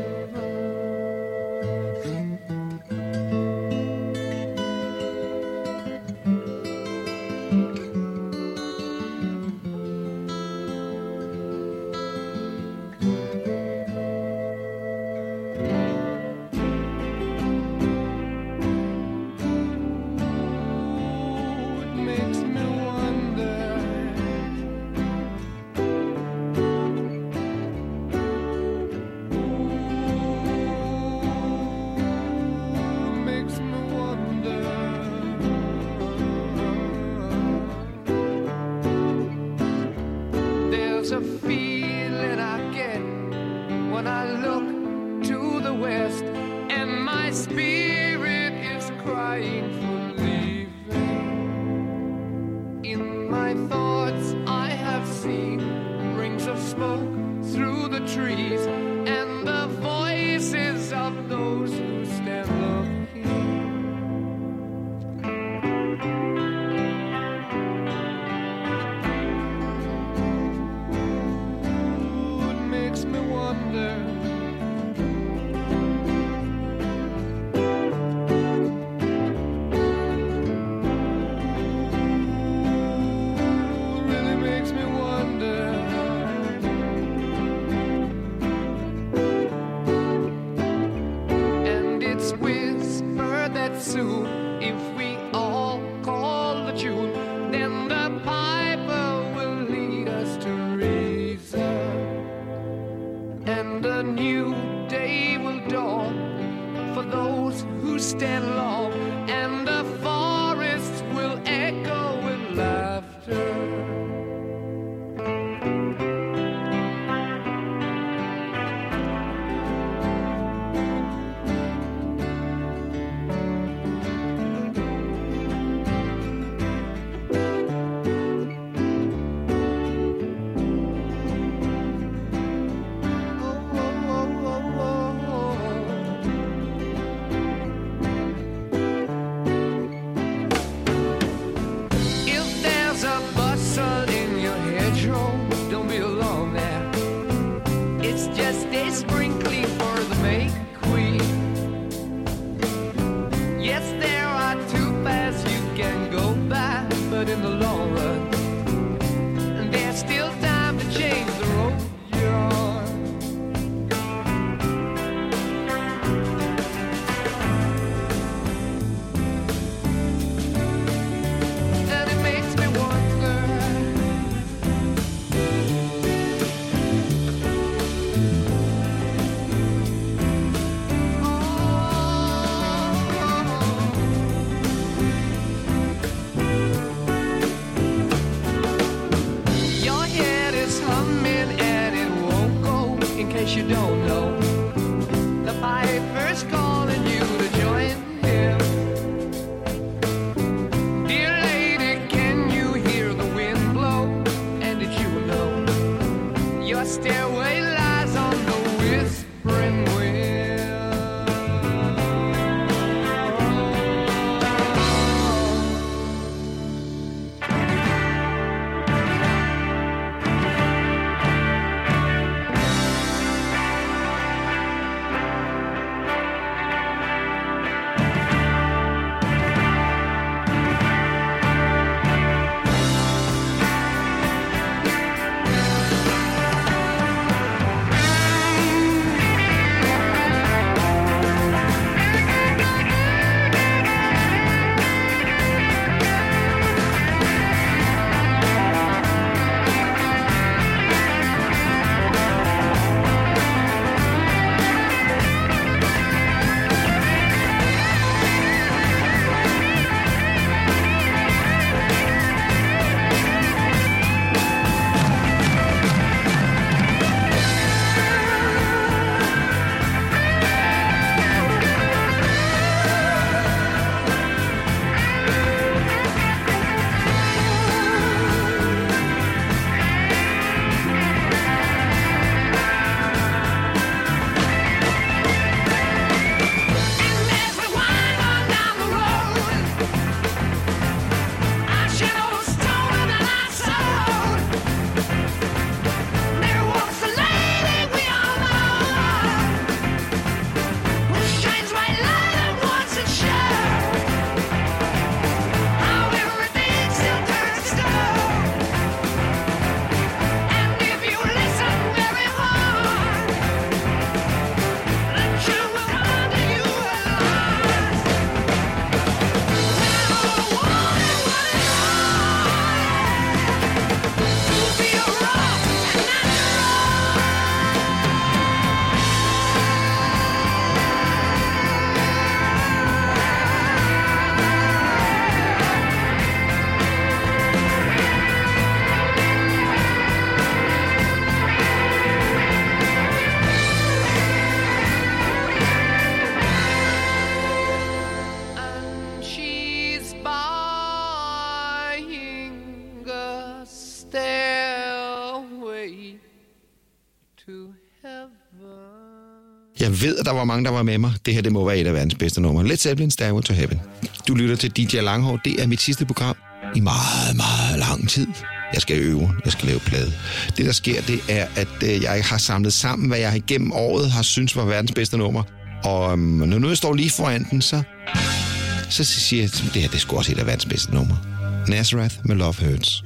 A feeling I get when I look to the west, and my spirit is crying for leaving. In my thoughts I have seen rings of smoke through the trees, and the voices of those who stand looking. Jeg ved, at der var mange, der var med mig. Det her, det må være et af verdens bedste numre. Led Zeppelin, Stairway to Heaven. Du lytter til DJ Langhår. Det er mit sidste program i meget, meget lang tid. Jeg skal øve, jeg skal lave plade. Det, der sker, det er, at jeg har samlet sammen, hvad jeg igennem året har synes var verdens bedste nummer. Og når nu jeg står lige foran den, så siger jeg, at det her, det er sgu også et af verdens bedste nummer. Nazareth med Love Hurts.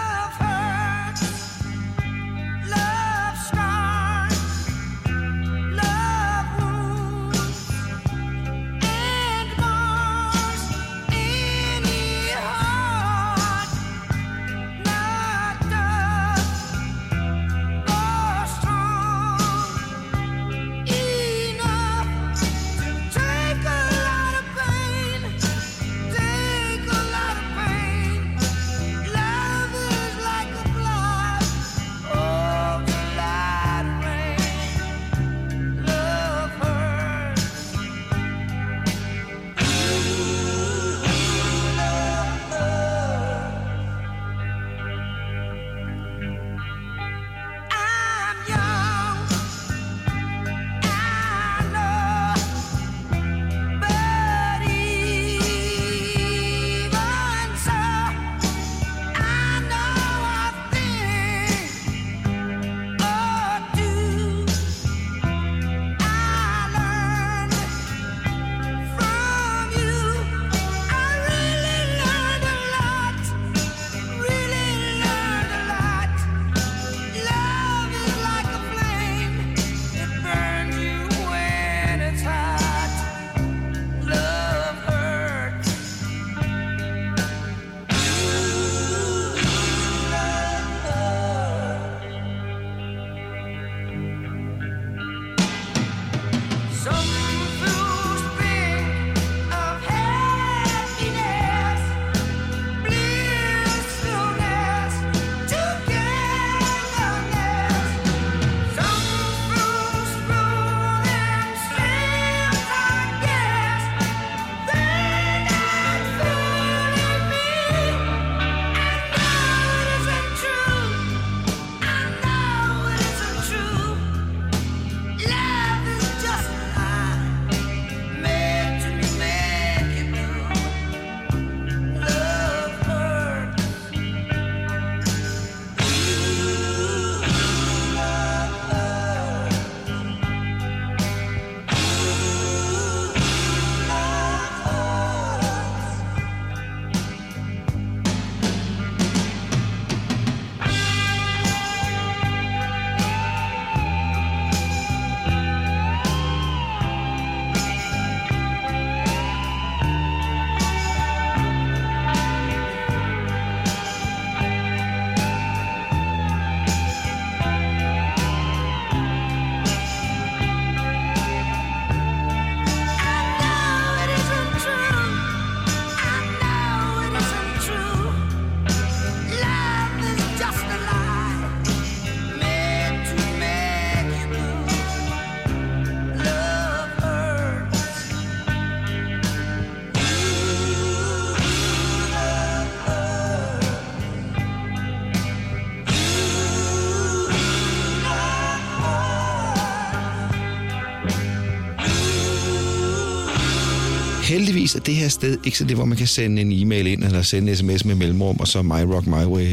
Heldigvis er det her sted ikke så det, hvor man kan sende en e-mail ind, eller sende en sms med mellemrum, og så My Rock My Way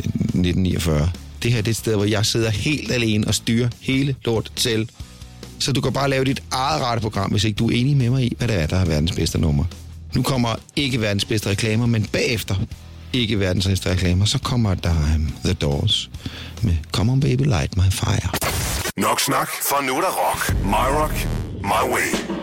1949. Det her det er et sted, hvor jeg sidder helt alene og styrer hele lort selv. Så du kan bare lave dit eget radioprogram, hvis ikke du er enig med mig i, hvad det er, der er verdens bedste nummer. Nu kommer ikke verdens bedste reklamer, men bagefter ikke verdens bedste reklamer, så kommer der The Doors med Come On Baby Light My Fire. Nok snak, for nu er der rock. My Rock My Way.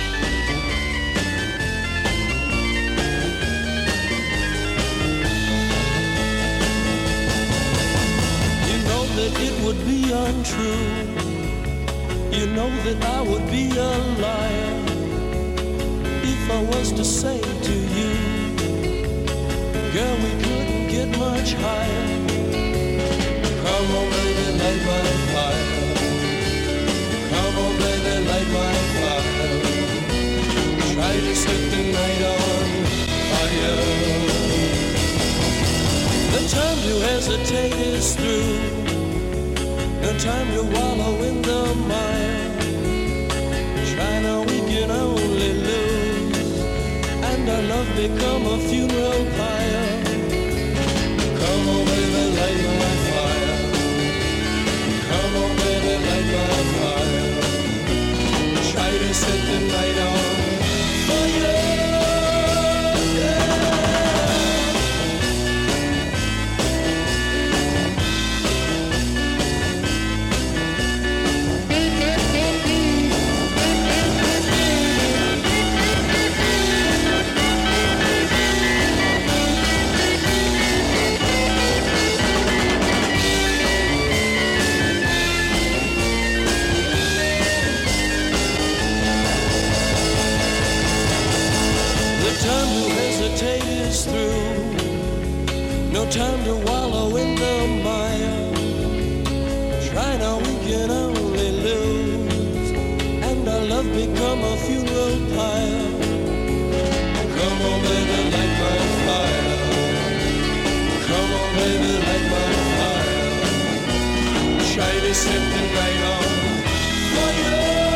That it would be untrue. You know that I would be a liar if I was to say to you, girl, we couldn't get much higher. Come on, baby, light my fire. Come on, baby, light my fire. Try to set the night on fire. The time to hesitate is through. No time to wallow in the mire. and our love become a funeral pyre. Come on, baby, light my fire. Come on, baby, light my fire. Try to set the night on fire. No time to wallow in the mire. Try now, we can only lose, and our love become a funeral pyre. Come on, baby, light my fire. Come on, baby, light my fire. Try to set the night on fire.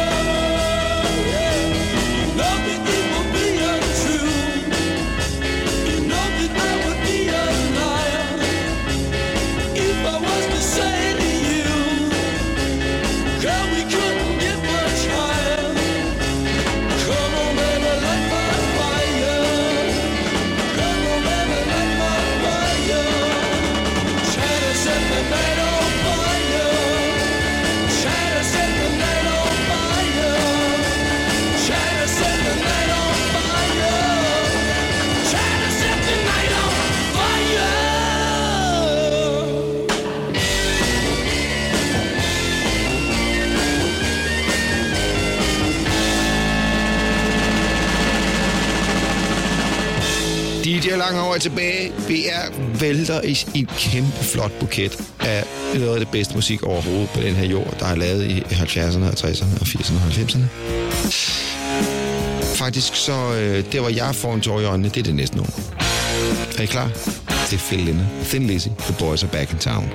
DJ Lang over tilbage. BR vælter i en kæmpe flot buket af noget af det bedste musik overhovedet på den her jord, der er lavet i 70'erne og 60'erne og 80'erne og 90'erne. Faktisk så, det var jeg får en tår i øjnene, det er det næste nummer. Er I klar? Det er Phil Lynott, Thin Lizzy, The Boys Are Back in Town.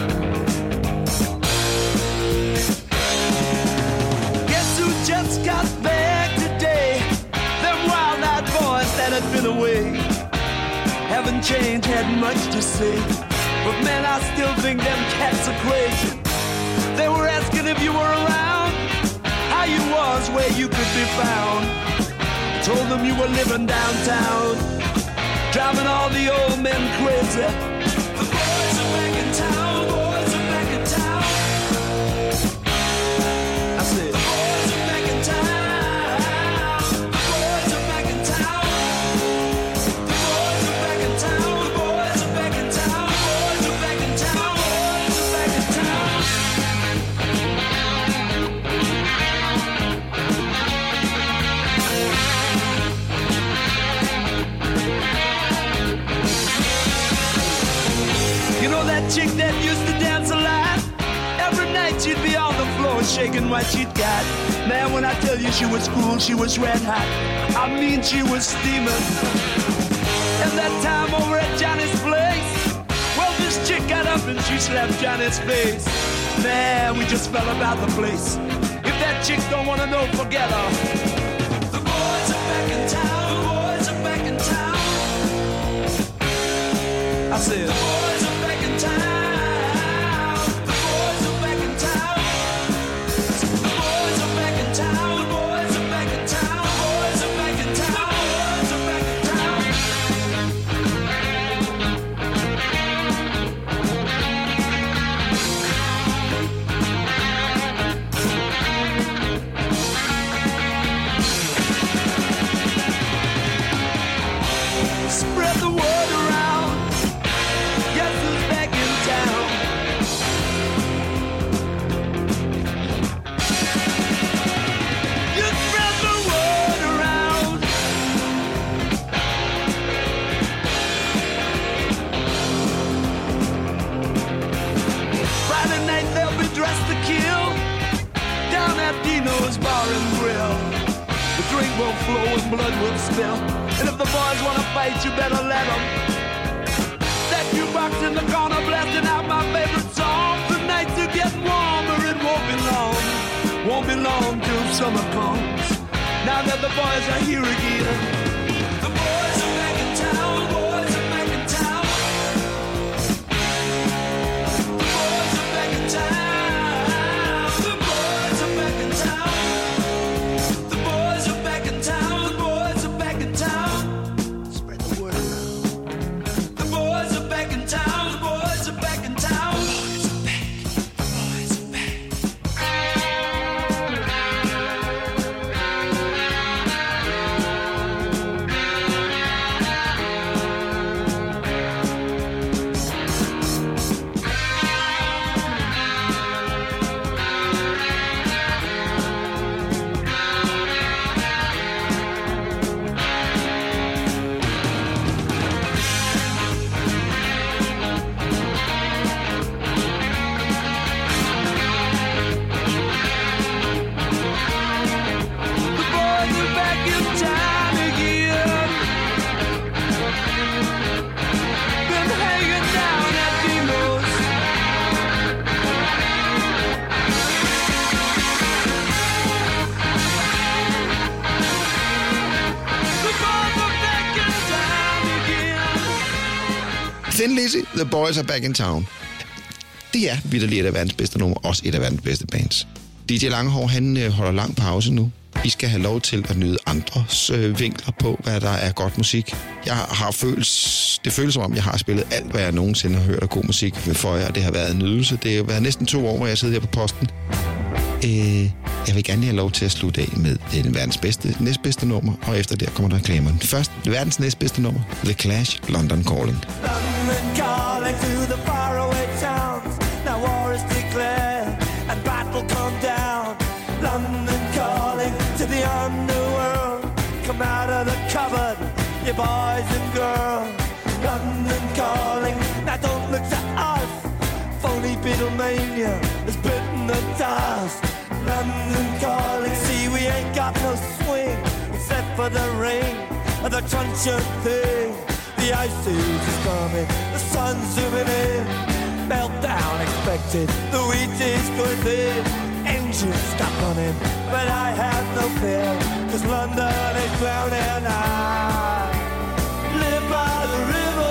Guess who just got back today? Them wild-eyed boys that had been away haven't changed, had much to say, but man, I still think them cats are crazy. They were asking if you were around, how you was, where you could be found. Told them you were living downtown, driving all the old men crazy. The boys are back in town, boys are back in town. I said, the boys are back in town. That chick that used to dance a lot, every night she'd be on the floor shaking what she'd got. Man, when I tell you she was cool, she was red hot. I mean, she was steaming. And that time over at Johnny's place, well, this chick got up and she slapped Johnny's face. Man, we just fell about the place. If that chick don't want to know, forget her. The boys are back in town, the boys are back in town. I said, the boys are back in town. The boys are back in town. The boys are back in town. The boys are back in town. The boys are back in town. The boys are back in town. Spread the word around. Guess who's back in town? You spread the word around. Friday night they'll be dressed to kill down at Dino's Bar and Grill. The drink will flow and blood will spill. And if the boys wanna fight, you better let them. That jukebox in the corner blasting out my favorite song. The nights are getting warmer, it won't be long. Won't be long till summer comes. Now that the boys are here again. The boys Thin Lizzy, The Boys Are Back in Town. Det er vitterligt et af verdens bedste nummer, også et af verdens bedste bands. DJ Langehår, han holder lang pause nu. I skal have lov til at nyde andres vinkler på, hvad der er godt musik. Det føles som om, jeg har spillet alt, hvad jeg nogensinde har hørt af god musik for jer. Det har været en nydelse. Det har været næsten 2 år, hvor jeg sidder her på posten. Jeg vil gerne have lov til at slutte af med verdens næstbedste nummer, og efter der kommer der reklamerne. Først, verdens næstbedste nummer, The Clash, London Calling. London calling to the faraway towns. Now war is declared and battle come down. London calling to the underworld. Come out of the cupboard, you boys and girls. London calling, now don't look to us. Phony Beatlemania has bitten the dust. London calling, see we ain't got no swing except for the rain and the truncheon thing. The ice age is coming, the sun's zooming in. Meltdown expected, the wheat is going thin. Engines stop running, but I have no fear, 'cause London is drowning. I live by the river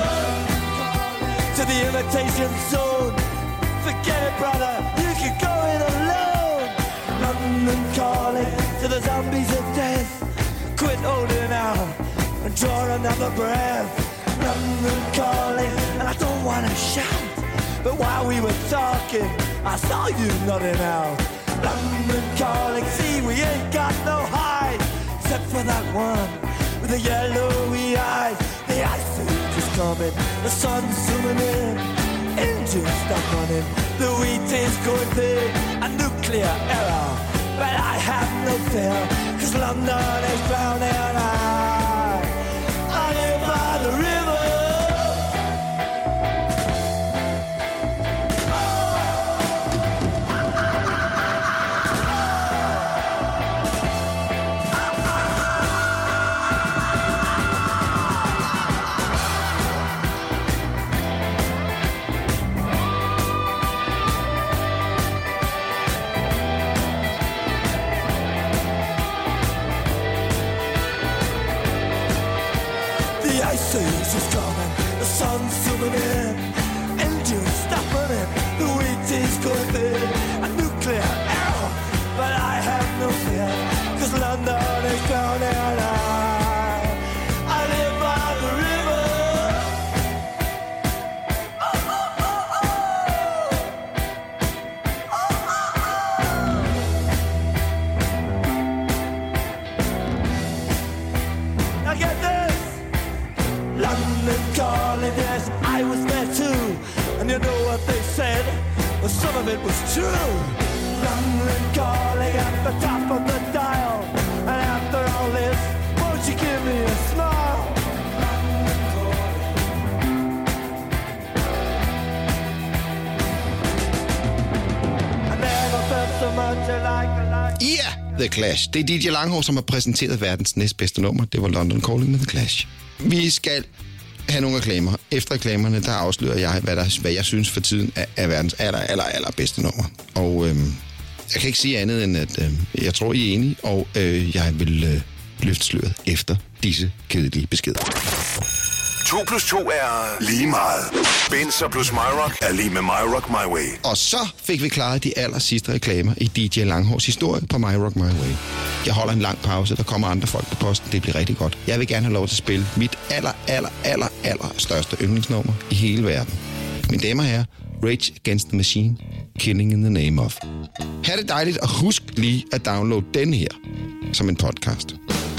to the imitation zone. Forget it, brother, you can go it alone. London calling to the zombies of death. Quit holding out and draw another breath. London calling, and I don't want to shout, but while we were talking, I saw you nodding out. London calling, see we ain't got no hide, except for that one with the yellowy eyes. The ice age is coming, the sun's zooming in. Engines stop running, the wheat is going thin. A nuclear error, but I have no fear, 'cause London is drowning. I live by the river. The ice age is coming, the sun's zooming in. Engines stop running, the wheat is going thin. A nuclear error, but I have no fear, 'cause London is drowning. I live by the river. Now get this! London calling, yes, I was there too. And you know what they said? Well, some of it was true. London calling at the top of the dial. And after all this, won't you give me a smile? I never felt so much like The Clash. Det er DJ Langhår, som har præsenteret verdens næstbedste nummer. Det var London Calling med The Clash. Vi skal have nogle reklamer. Efter reklamerne, der afslører jeg, hvad jeg synes for tiden er verdens allerbedste nummer. Og jeg kan ikke sige andet end, at jeg tror, I er enige, og jeg vil løfte sløret efter disse kedelige beskeder. 2 + 2 er lige meget. Benzer plus MyRock er lige med MyRock My Way. Og så fik vi klaret de aller reklamer i DJ Langhårs historie på MyRock My Way. Jeg holder en lang pause, der kommer andre folk på posten, det bliver rigtig godt. Jeg vil gerne have lov til at spille mit aller største yndlingsnummer i hele verden. Mine damer og herrer, Rage Against the Machine, Killing in the Name of. Ha' det dejligt, og husk lige at downloade den her som en podcast.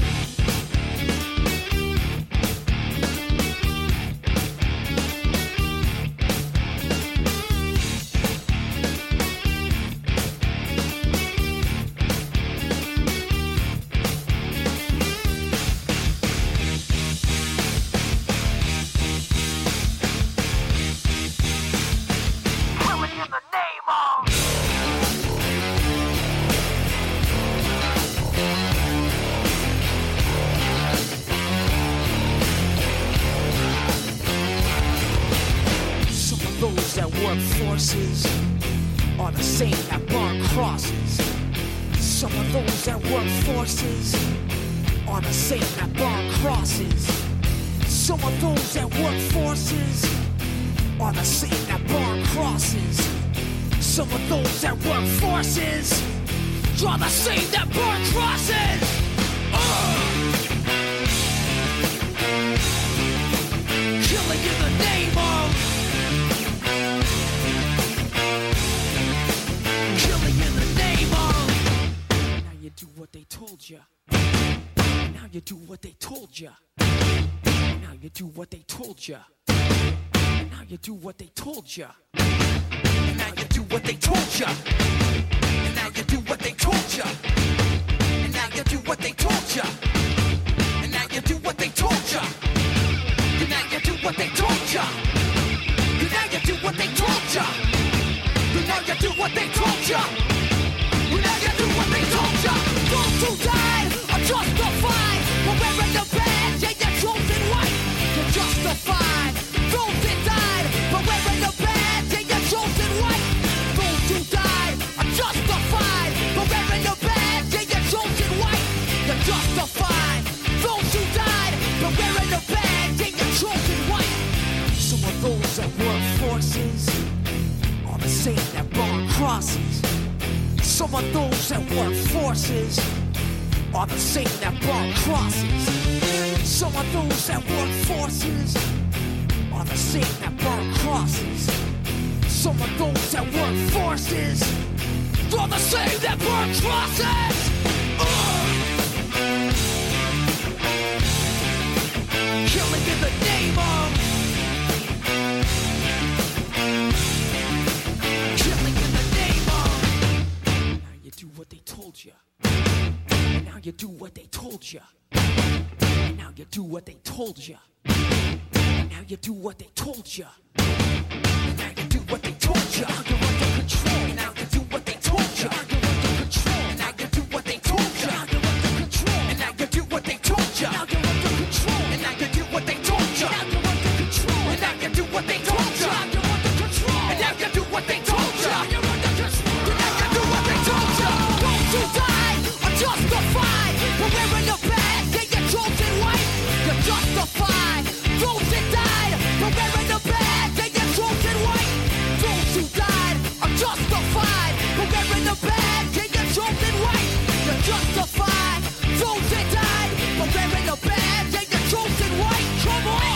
Forces are the same that burn crosses. Some of those that work forces are the same that burn crosses. Some of those that work forces are the same that burn crosses. Some of those that work forces draw the same that burn crosses. Killing in the name of. Killing in the name of. Now you do what they told you. Now you do what they told you. Now you do what they told you. Now you do what they told you. Now you do what they told you. Now you do what they told you. Now you do what they told you. Now you do what they told you. Now you do what they told you. Now you do what they told you. Now you do what they told you. Now you do what they told you. Those who died are justified for wearing the badge and your chosen white. You're justified. Those that died for wearing the badge and your chosen white. Those who died are justified for wearing the badge and your chosen white. You're justified. Those who died for wearing the badge and your chosen white. Some of those that work forces are the same that burn crosses. Some of those that work forces are the same that burn crosses. Some of those that work forces are the same that burn crosses. Some of those that work forces are the same that burn crosses. Killing in the name of. Killing in the name of. Now you do what they told you. Now you do what they told you. Now you do what they told you. Now you do what they told you. Now you do what they told you. You're under control. Now you do what they told you. You're under control. Now you do what they told you. You're under control. And now you do what they told you. Now you're under control. And now you do what they told you. Now you're under control. And now you do what they told you. You're under control. And now you do what they told you. You're under control. And now you do what they told you. Those who died are justified for wearing the badge and your chosen white. You're justified. Those that died for wearing the badge and your chosen white. Those who died are justified for wearing the badge and your chosen white. You're justified. Those that died for wearing the badge and your chosen white. Come on.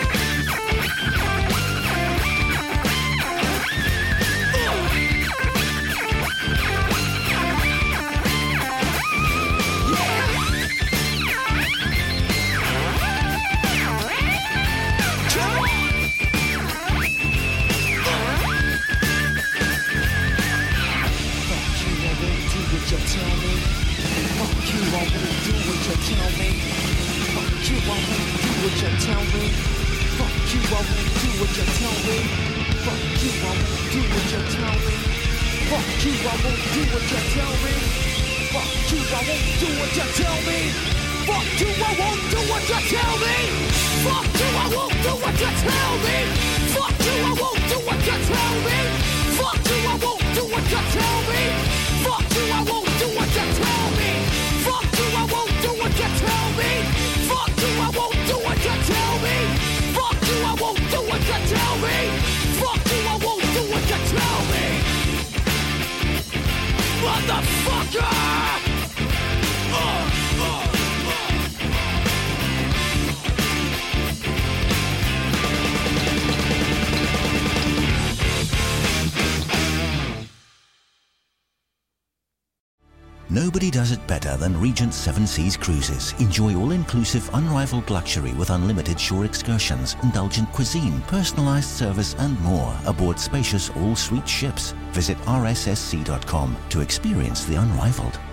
Nobody does it better than Regent Seven Seas Cruises. Enjoy all-inclusive, unrivaled luxury with unlimited shore excursions, indulgent cuisine, personalized service and more aboard spacious all-suite ships. Visit rssc.com to experience the unrivaled.